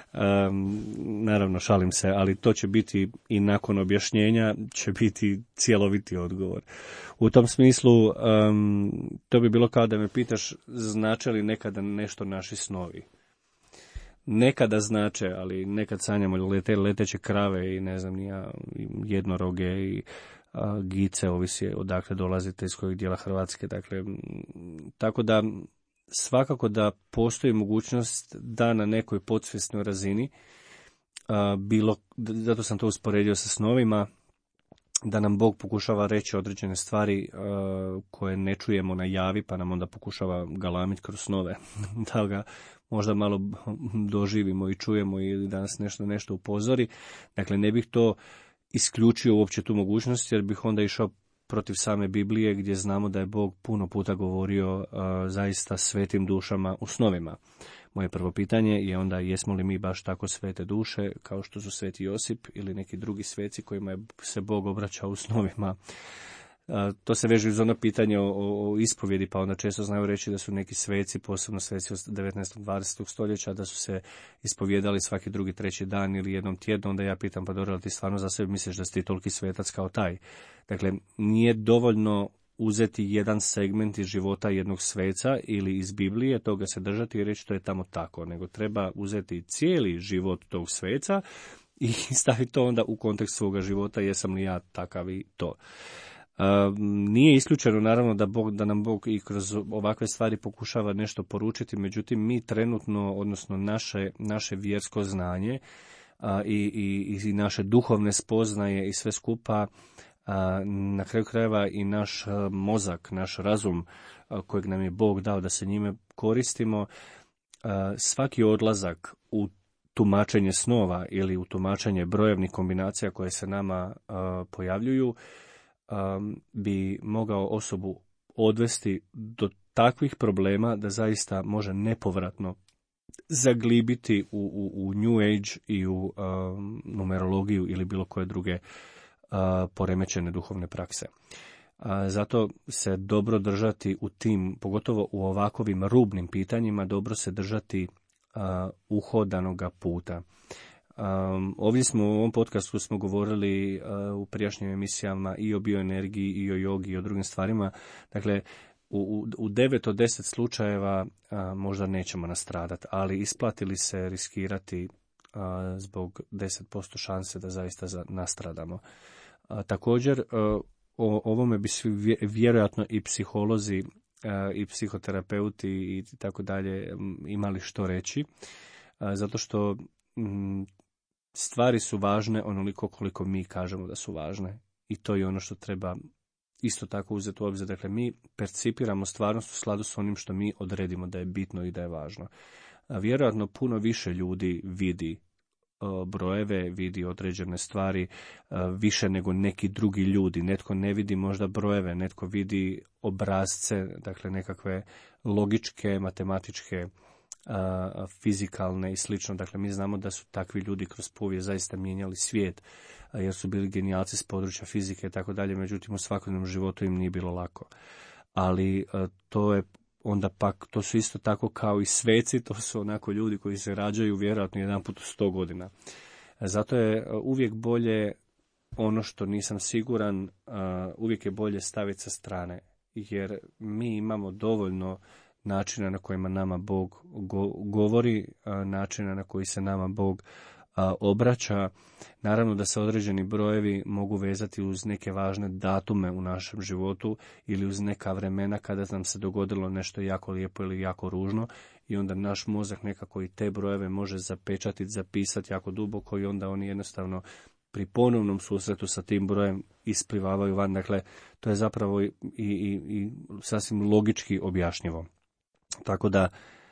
Naravno, šalim se, ali to će biti i nakon objašnjenja će biti cjeloviti odgovor. U tom smislu, to bi bilo kao da me pitaš znače li nekada nešto naši snovi. Nekada znače, ali nekad sanjamo leteće krave i ne znam nija jednoroge i gice, ovisi odakle dolazite, iz kojeg dijela Hrvatske. Dakle, tako da svakako da postoji mogućnost da na nekoj podsvjesnoj razini, zato sam to usporedio sa snovima, da nam Bog pokušava reći određene stvari koje ne čujemo na javi, pa nam onda pokušava galamiti kroz snove, da ga možda malo doživimo i čujemo ili da nas nešto upozori. Dakle, ne bih to isključio uopće tu mogućnost, jer bih onda išao protiv same Biblije, gdje znamo da je Bog puno puta govorio zaista svetim dušama u snovima. Moje prvo pitanje je onda jesmo li mi baš tako svete duše kao što su Sveti Josip ili neki drugi sveci kojima je se Bog obraćao u snovima. To se veže uz ono pitanje o ispovjedi, pa onda često znaju reći da su neki sveci, posebno sveci od 19. 20. stoljeća, da su se ispovjedali svaki drugi, treći dan ili jednom tjedno. Onda ja pitam, pa dobro, ti stvarno za sebe misliš da si ti toliki svetac kao taj? Dakle, nije dovoljno uzeti jedan segment iz života jednog sveca ili iz Biblije, toga se držati i reći to je tamo tako, nego treba uzeti cijeli život tog sveca i staviti to onda u kontekst svoga života, jesam li ja takav i to. Nije isključeno naravno da nam Bog i kroz ovakve stvari pokušava nešto poručiti, međutim mi trenutno, odnosno naše vjersko znanje i naše duhovne spoznaje i sve skupa, na kraju krajeva i naš mozak, naš razum kojeg nam je Bog dao da se njime koristimo, svaki odlazak u tumačenje snova ili u tumačenje brojevnih kombinacija koje se nama pojavljuju bi mogao osobu odvesti do takvih problema da zaista može nepovratno zaglibiti u New Age i u numerologiju ili bilo koje druge poremećene duhovne prakse. Zato se dobro držati u tim, pogotovo u ovakovim rubnim pitanjima, dobro se držati uhodanoga puta. Ovdje smo u ovom podcastu smo govorili u prijašnjim emisijama i o bioenergiji i o jogi i o drugim stvarima. Dakle, u 9 od 10 slučajeva možda nećemo nastradati, ali isplatili se riskirati zbog 10% šanse da zaista nastradamo. Također, o ovome bi svi vjerojatno i psiholozi i psihoterapeuti i tako dalje imali što reći, zato što stvari su važne onoliko koliko mi kažemo da su važne i to je ono što treba isto tako uzeti u obzir. Dakle, mi percipiramo stvarnost u skladu s onim što mi odredimo da je bitno i da je važno. Vjerojatno puno više ljudi vidi brojeve, vidi određene stvari više nego neki drugi ljudi. Netko ne vidi možda brojeve, netko vidi obrazce, dakle nekakve logičke, matematičke, fizikalne i slično. Dakle, mi znamo da su takvi ljudi kroz povijest zaista mijenjali svijet, jer su bili genijalci s područja fizike i tako dalje, međutim u svakodnevnom životu im nije bilo lako. Ali to je onda pak, to su isto tako kao i sveci, to su onako ljudi koji se rađaju vjerojatno jedanput u 100 godina. Zato je uvijek bolje ono što nisam siguran, uvijek je bolje staviti sa strane, jer mi imamo dovoljno načina na kojima nama Bog govori, načina na koji se nama Bog obraća. Naravno da se određeni brojevi mogu vezati uz neke važne datume u našem životu ili uz neka vremena kada nam se dogodilo nešto jako lijepo ili jako ružno i onda naš mozak nekako i te brojeve može zapečatiti, zapisati jako duboko i onda oni jednostavno pri ponovnom susretu sa tim brojem isplivavaju van. Dakle, to je zapravo i sasvim logički objašnjivo. Tako da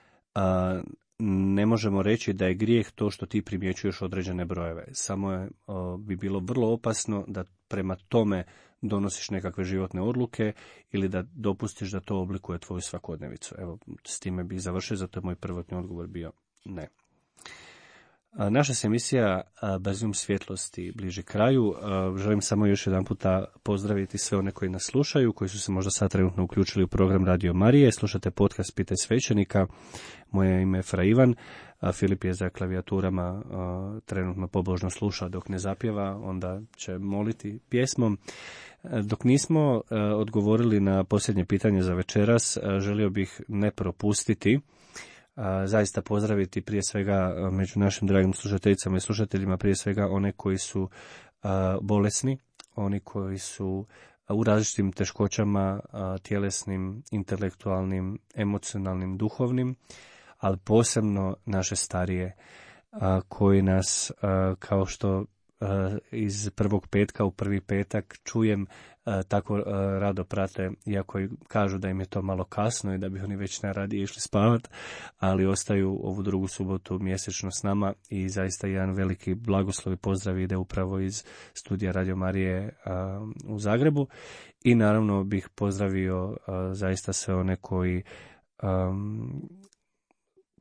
ne možemo reći da je grijeh to što ti primjećuješ određene brojeve. Samo bi bilo vrlo opasno da prema tome donosiš nekakve životne odluke ili da dopustiš da to oblikuje tvoju svakodnevicu. Evo, s time bih završio, zato je moj prvotni odgovor bio ne. Naša se emisija Brzinom svjetlosti bliži kraju. Želim samo još jedan puta pozdraviti sve one koji nas slušaju, koji su se možda sad trenutno uključili u program Radio Marije. Slušate podcast Pitaj svećenika. Moje ime je Fra Ivan. Filip je za klavijaturama trenutno pobožno sluša dok ne zapjeva, onda će moliti pjesmom. Dok nismo odgovorili na posljednje pitanje za večeras, želio bih ne propustiti zaista pozdraviti prije svega među našim dragim slušateljicama i slušateljima prije svega one koji su bolesni, oni koji su u različitim teškoćama tjelesnim, intelektualnim, emocionalnim, duhovnim, ali posebno naše starije koji nas kao što iz prvog petka u prvi petak čujem tako rado prate, iako kažu da im je to malo kasno i da bi oni već najradije išli spavati, ali ostaju ovu drugu subotu mjesečno s nama i zaista jedan veliki blagoslov i pozdrav ide upravo iz studija Radio Marije u Zagrebu. I naravno bih pozdravio zaista sve one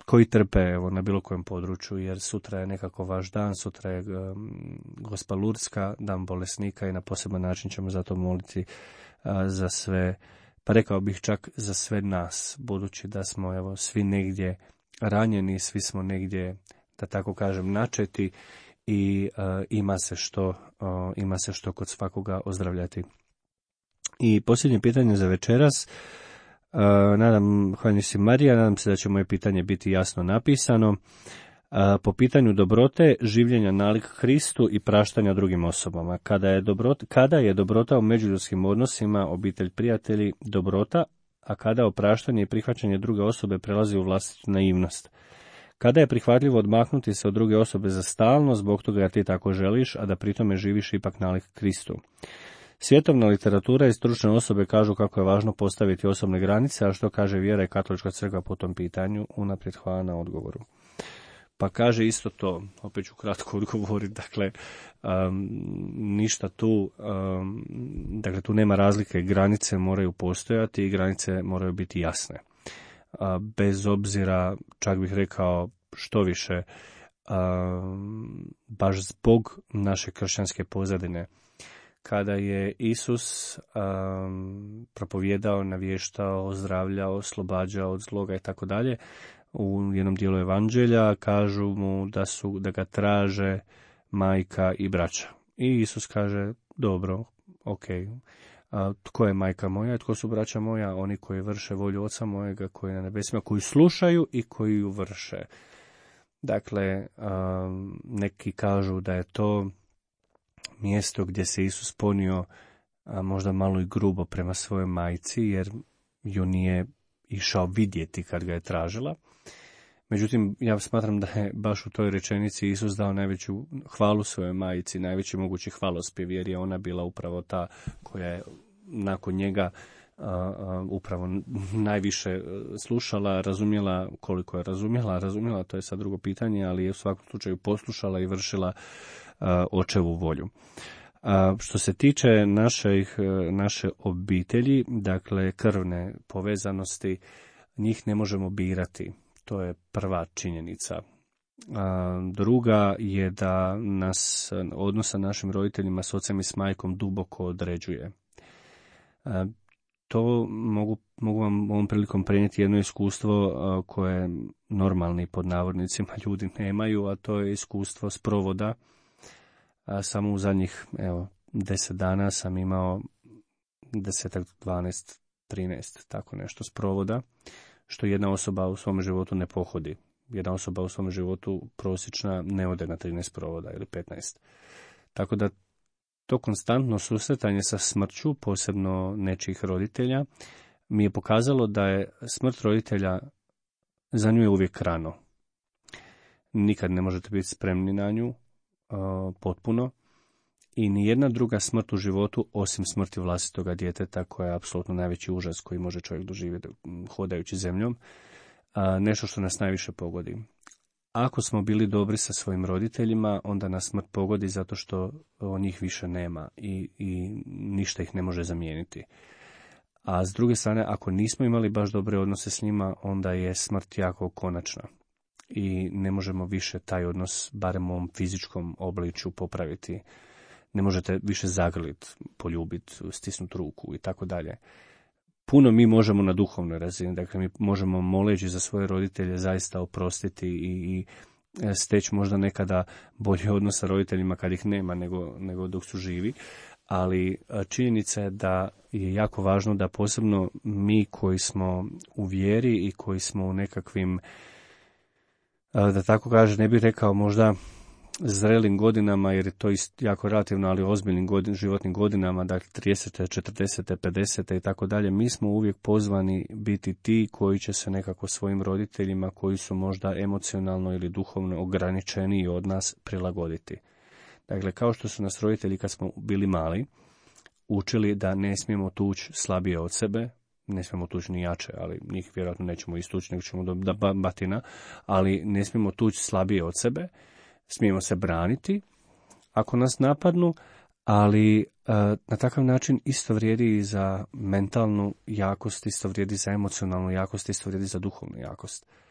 koji trpe evo, na bilo kojem području, jer sutra je nekako vaš dan, sutra je Gospa Lurdska, dan bolesnika i na poseban način ćemo zato moliti za sve, pa rekao bih čak za sve nas, budući da smo evo, svi negdje ranjeni, svi smo negdje, da tako kažem, načeti i ima se što kod svakoga ozdravljati. I posljednje pitanje za večeras, hvala si Marija, nadam se da će moje pitanje biti jasno napisano. Po pitanju dobrote, življenja nalik Hristu i praštanja drugim osobama. Kada je dobrota u međuljudskim odnosima, obitelj, prijatelji, dobrota, a kada opraštanje i prihvaćanje druge osobe prelazi u vlastitu naivnost. Kada je prihvatljivo odmaknuti se od druge osobe za stalno, zbog toga jer ti tako želiš, a da pritome živiš ipak nalik Kristu. Svjetovna literatura i stručne osobe kažu kako je važno postaviti osobne granice, a što kaže vjera i katolička crkva po tom pitanju, unaprijed hvala na odgovoru. Pa kaže isto to, opet ću kratko odgovoriti, dakle, ništa tu, dakle, tu nema razlike, granice moraju postojati i granice moraju biti jasne. Bez obzira, čak bih rekao što više, baš zbog naše kršćanske pozadine. Kada je Isus propovjedao, navještao, ozdravljao, oslobađao od zloga i tako dalje, u jednom dijelu evanđelja kažu mu da ga traže majka i braća. I Isus kaže, dobro, ok, tko je majka moja, tko su braća moja? Oni koji vrše volju Oca mojega koji je na nebesima, koji slušaju i koji ju vrše. Dakle, neki kažu da je to mjesto gdje se Isus ponio možda malo i grubo prema svojoj majci, jer ju nije išao vidjeti kad ga je tražila. Međutim, ja smatram da je baš u toj rečenici Isus dao najveću hvalu svojoj majci, najveći mogući hvalospjev, jer je ona bila upravo ta koja je nakon njega upravo najviše slušala, razumjela koliko je razumjela, to je sad drugo pitanje, ali je u svakom slučaju poslušala i vršila očevu volju. Što se tiče naše obitelji, dakle krvne povezanosti, njih ne možemo birati. To je prva činjenica. Druga je da nas odnos sa našim roditeljima, s ocem i s majkom duboko određuje. To mogu vam ovom prilikom prenijeti jedno iskustvo koje normalni pod navodnicima ljudi nemaju, a to je iskustvo sprovoda. Samo u zadnjih 10 dana sam imao 10, 12, 13 tako nešto sprovoda, što jedna osoba u svom životu ne pohodi. Jedna osoba u svom životu prosječna ne ode na 13 provoda ili 15. Tako da to konstantno susretanje sa smrću, posebno nečijih roditelja, mi je pokazalo da je smrt roditelja za nju je uvijek rano. Nikad ne možete biti spremni na nju potpuno i nijedna druga smrt u životu osim smrti vlastitoga djeteta, koja je apsolutno najveći užas koji može čovjek doživjeti hodajući zemljom, nešto što nas najviše pogodi. Ako smo bili dobri sa svojim roditeljima, onda nas smrt pogodi zato što njih više nema i ništa ih ne može zamijeniti. A s druge strane, ako nismo imali baš dobre odnose s njima, onda je smrt jako konačna. I ne možemo više taj odnos, barem u ovom fizičkom obličju, popraviti. Ne možete više zagrliti, poljubiti, stisnuti ruku i tako dalje. Puno mi možemo na duhovnoj razini, dakle mi možemo moleći za svoje roditelje zaista oprostiti i steći možda nekada bolji odnos sa roditeljima kad ih nema nego dok su živi, ali činjenica je da je jako važno da posebno mi koji smo u vjeri i koji smo u nekakvim, da tako kaže, ne bih rekao možda zrelim godinama, jer je to jako relativno, ali ozbiljnim životnim godinama, dakle 30. 40. 50. i tako dalje, mi smo uvijek pozvani biti ti koji će se nekako svojim roditeljima koji su možda emocionalno ili duhovno ograničeniji od nas prilagoditi. Dakle, kao što su nas roditelji kad smo bili mali učili da ne smijemo tući slabije od sebe, ne smijemo tući ni jače, ali njih vjerojatno nećemo istući, nego ćemo da batina, ali ne smijemo tući slabije od sebe, smijemo se braniti ako nas napadnu, ali na takav način isto vrijedi i za mentalnu jakost, isto vrijedi za emocionalnu jakost, isto vrijedi za duhovnu jakost.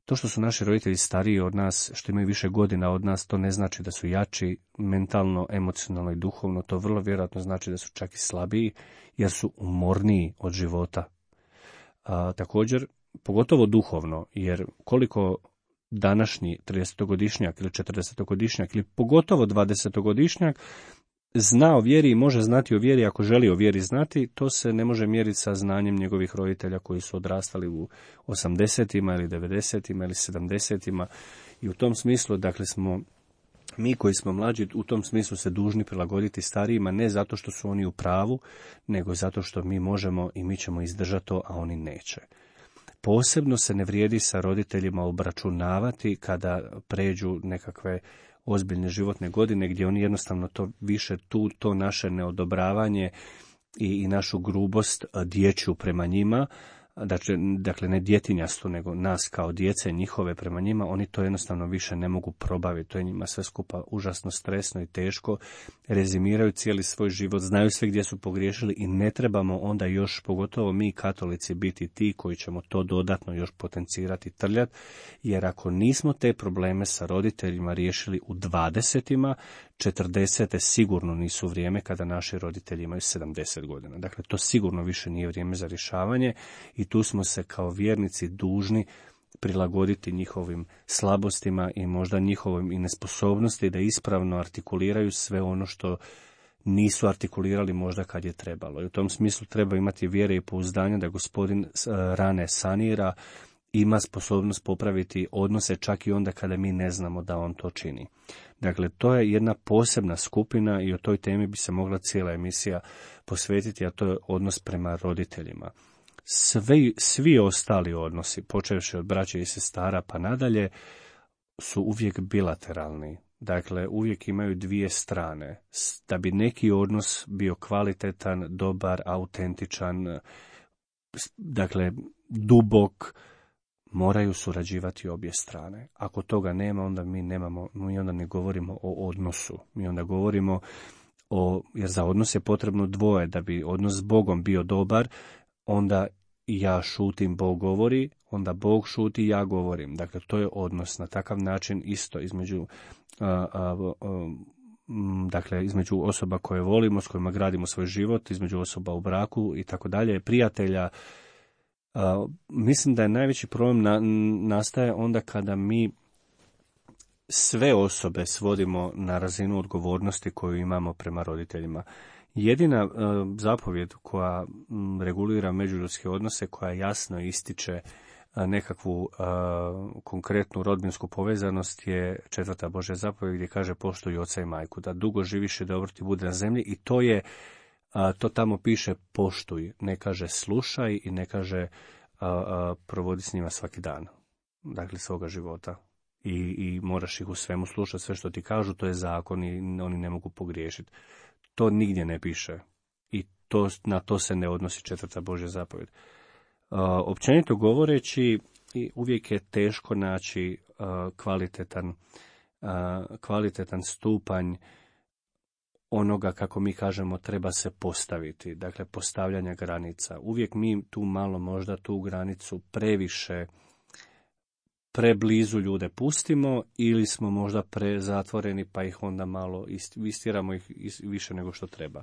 To što su naši roditelji stariji od nas, što imaju više godina od nas, to ne znači da su jači mentalno, emocionalno i duhovno. To vrlo vjerojatno znači da su čak i slabiji, jer su umorniji od života. Također, pogotovo duhovno, jer koliko današnji 30-godišnjak ili 40-godišnjak ili pogotovo 20-godišnjak zna o vjeri i može znati o vjeri ako želi o vjeri znati, to se ne može mjeriti sa znanjem njegovih roditelja koji su odrastali u 80-ima ili 90-ima ili 70-ima. I u tom smislu, dakle, mi koji smo mlađi, u tom smislu se dužni prilagoditi starijima, ne zato što su oni u pravu, nego zato što mi možemo i mi ćemo izdržati to, a oni neće. Posebno se ne vrijedi sa roditeljima obračunavati kada pređu nekakve ozbiljne životne godine, gdje oni jednostavno to više to naše neodobravanje i našu grubost dječju prema njima, dakle ne djetinjastu, nego nas kao djece njihove prema njima, oni to jednostavno više ne mogu probaviti. To je njima sve skupa užasno stresno i teško, rezimiraju cijeli svoj život, znaju sve gdje su pogriješili i ne trebamo onda još, pogotovo mi katolici, biti ti koji ćemo to dodatno još potencirati, trljati, jer ako nismo te probleme sa roditeljima riješili u 20-ima, 40. sigurno nisu vrijeme kada naši roditelji imaju 70 godina. Dakle, to sigurno više nije vrijeme za rješavanje i tu smo se kao vjernici dužni prilagoditi njihovim slabostima i možda njihovim i nesposobnosti da ispravno artikuliraju sve ono što nisu artikulirali možda kad je trebalo. I u tom smislu treba imati vjere i pouzdanja da Gospodin rane sanira, ima sposobnost popraviti odnose čak i onda kada mi ne znamo da on to čini. Dakle, to je jedna posebna skupina i o toj temi bi se mogla cijela emisija posvetiti, a to je odnos prema roditeljima. Svi ostali odnosi, počevši od braće i sestara pa nadalje, su uvijek bilateralni. Dakle, uvijek imaju dvije strane. Da bi neki odnos bio kvalitetan, dobar, autentičan, dakle, dubok, moraju surađivati obje strane. Ako toga nema, onda mi onda ne govorimo o odnosu. Mi onda govorimo jer za odnos je potrebno dvoje. Da bi odnos s Bogom bio dobar, onda ja šutim, Bog govori, onda Bog šuti, ja govorim. Dakle, to je odnos na takav način isto između između osoba koje volimo, s kojima gradimo svoj život, između osoba u braku i tako dalje, prijatelja. Mislim da je najveći problem nastaje onda kada mi sve osobe svodimo na razinu odgovornosti koju imamo prema roditeljima. Jedina zapovjed koja regulira međuljudske odnose, koja jasno ističe nekakvu konkretnu rodbinsku povezanost, je 4. Božja zapovjed gdje kaže poštuj oca i majku, da dugo živiš i dobro ti bude na zemlji, i to tamo piše poštuj, ne kaže slušaj i ne kaže provodi s njima svaki dan, dakle svoga života. I moraš ih u svemu slušati, sve što ti kažu, to je zakon i oni ne mogu pogriješiti. To nigdje ne piše i na to se ne odnosi 4. Božja zapovjed. Općenito govoreći, uvijek je teško naći kvalitetan stupanj onoga, kako mi kažemo, treba se postaviti, dakle postavljanja granica. Uvijek mi tu malo možda tu granicu preblizu ljude pustimo, ili smo možda prezatvoreni pa ih onda malo istiramo ih više nego što treba.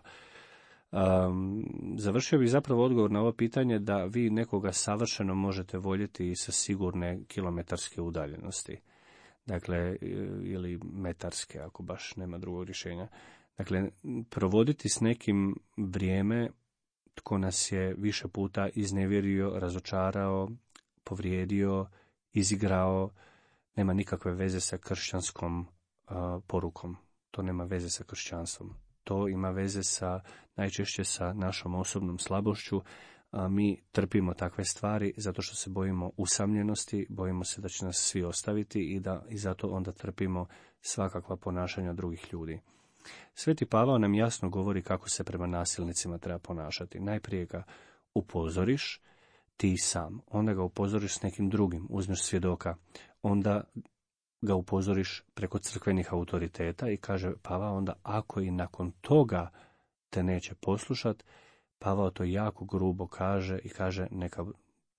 Završio bih zapravo odgovor na ovo pitanje da vi nekoga savršeno možete voljeti i sa sigurne kilometarske udaljenosti. Dakle, ili metarske, ako baš nema drugog rješenja. Dakle, provoditi s nekim vrijeme tko nas je više puta iznevjerio, razočarao, povrijedio, izigrao, nema nikakve veze sa kršćanskom porukom. To nema veze sa kršćanstvom. To ima veze najčešće sa našom osobnom slabošću. Mi trpimo takve stvari zato što se bojimo usamljenosti, bojimo se da će nas svi ostaviti i zato onda trpimo svakakva ponašanja drugih ljudi. Sveti Pavao nam jasno govori kako se prema nasilnicima treba ponašati. Najprije ga upozoriš ti sam, onda ga upozoriš s nekim drugim, uzmeš svjedoka, onda ga upozoriš preko crkvenih autoriteta i kaže Pavao onda ako i nakon toga te neće poslušat, Pavao to jako grubo kaže i kaže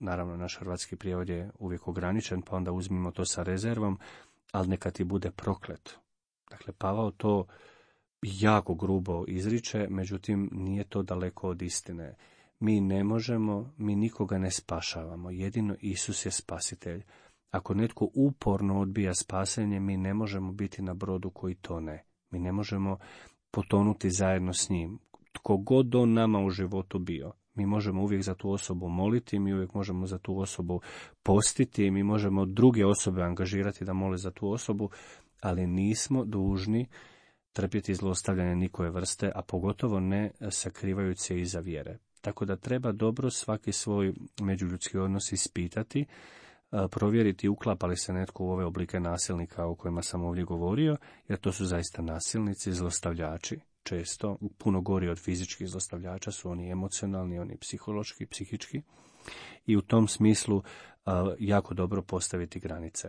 naravno naš hrvatski prijevod je uvijek ograničen, pa onda uzmimo to sa rezervom, ali neka ti bude proklet. Dakle, Pavao to jako grubo izriče, međutim nije to daleko od istine. Mi ne možemo, mi nikoga ne spašavamo, jedino Isus je spasitelj. Ako netko uporno odbija spasenje, mi ne možemo biti na brodu koji tone. Mi ne možemo potonuti zajedno s njim. Tko god on nama u životu bio, mi možemo uvijek za tu osobu moliti, mi uvijek možemo za tu osobu postiti, mi možemo druge osobe angažirati da mole za tu osobu, ali nismo dužni trpjeti zlostavljanje nikoje vrste, a pogotovo ne sakrivajući se iza vjere. Tako da treba dobro svaki svoj međuljudski odnos ispitati, provjeriti uklapa li se netko u ove oblike nasilnika o kojima sam ovdje govorio, jer to su zaista nasilnici, zlostavljači. Često, puno gori od fizičkih zlostavljača su oni emocionalni, oni psihološki, psihički. I u tom smislu jako dobro postaviti granice.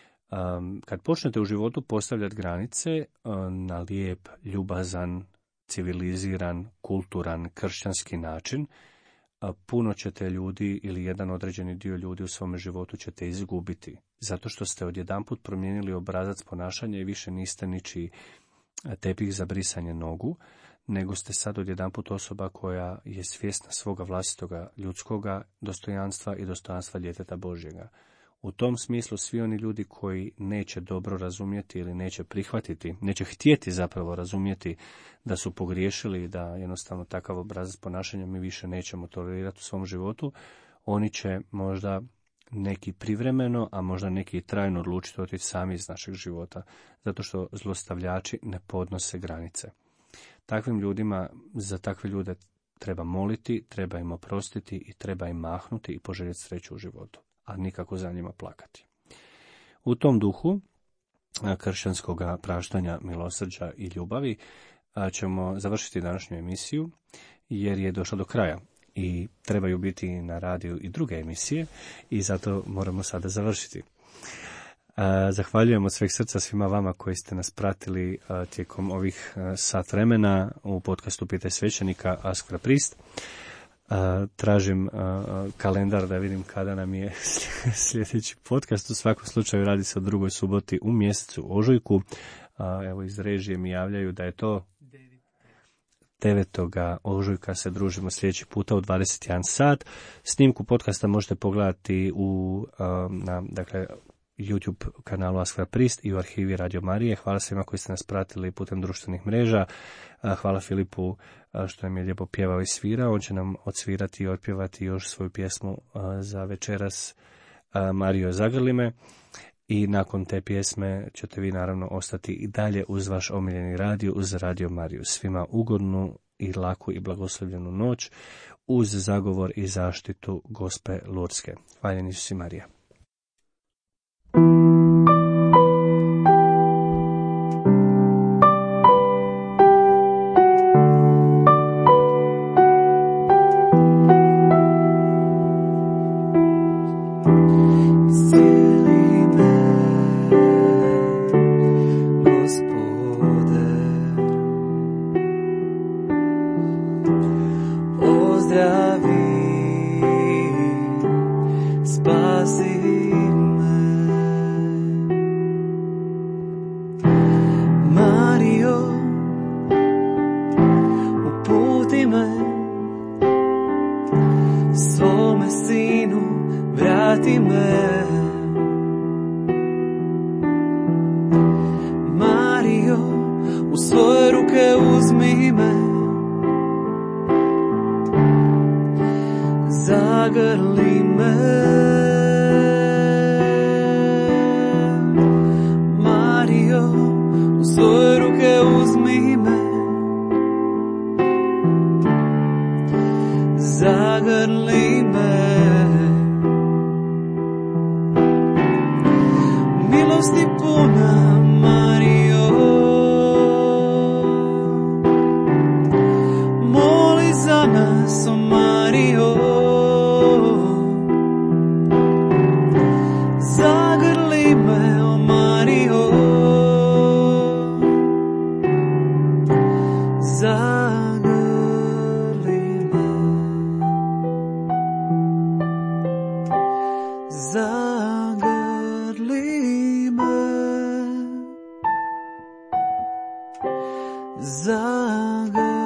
Kad počnete u životu postavljati granice na lijep, ljubazan, civiliziran, kulturan, kršćanski način, puno ćete ljudi ili jedan određeni dio ljudi u svome životu ćete izgubiti. Zato što ste odjedanput promijenili obrazac ponašanja i više niste ničiji tepih za brisanje nogu, nego ste sad odjedanput osoba koja je svjesna svoga vlastitoga ljudskoga dostojanstva i dostojanstva djeteta Božjega. U tom smislu svi oni ljudi koji neće dobro razumjeti ili neće prihvatiti, neće htjeti zapravo razumjeti da su pogriješili i da jednostavno takav obrazac ponašanja mi više nećemo tolerirati u svom životu, oni će možda neki privremeno, a možda neki trajno odlučiti otići sami iz našeg života, zato što zlostavljači ne podnose granice. Takvim ljudima, za takve ljude treba moliti, treba im oprostiti i treba im mahnuti i poželjeti sreću u životu, a nikako za njima plakati. U tom duhu kršćanskog praštanja, milosrđa i ljubavi ćemo završiti današnju emisiju, jer je došla do kraja i trebaju biti na radiju i druge emisije i zato moramo sada završiti. Zahvaljujem od sveg srca svima vama koji ste nas pratili tijekom ovih sat vremena u podcastu Pitaj svećenika Ask for a Priest. Tražim kalendar da vidim kada nam je sljedeći podcast. U svakom slučaju radi se o 2. suboti u mjesecu ožujku. Evo iz režije mi javljaju da je to 9. ožujka se družimo sljedeći puta u 21 sat. Snimku podcasta možete pogledati na YouTube kanalu Ask for a Priest i u arhivi Radio Marije. Hvala svima koji ste nas pratili putem društvenih mreža. Hvala Filipu što nam je lijepo pjevao i svirao. On će nam odsvirati i otpjevati još svoju pjesmu za večeras, Marijo zagrli me. I nakon te pjesme ćete vi naravno ostati i dalje uz vaš omiljeni radio, uz Radio Mariju. Svima ugodnu i laku i blagoslovljenu noć uz zagovor i zaštitu Gospe Lurdske. Hvaljeni Isus i Marija. Moli za nas, o Marijo, Zagrljaj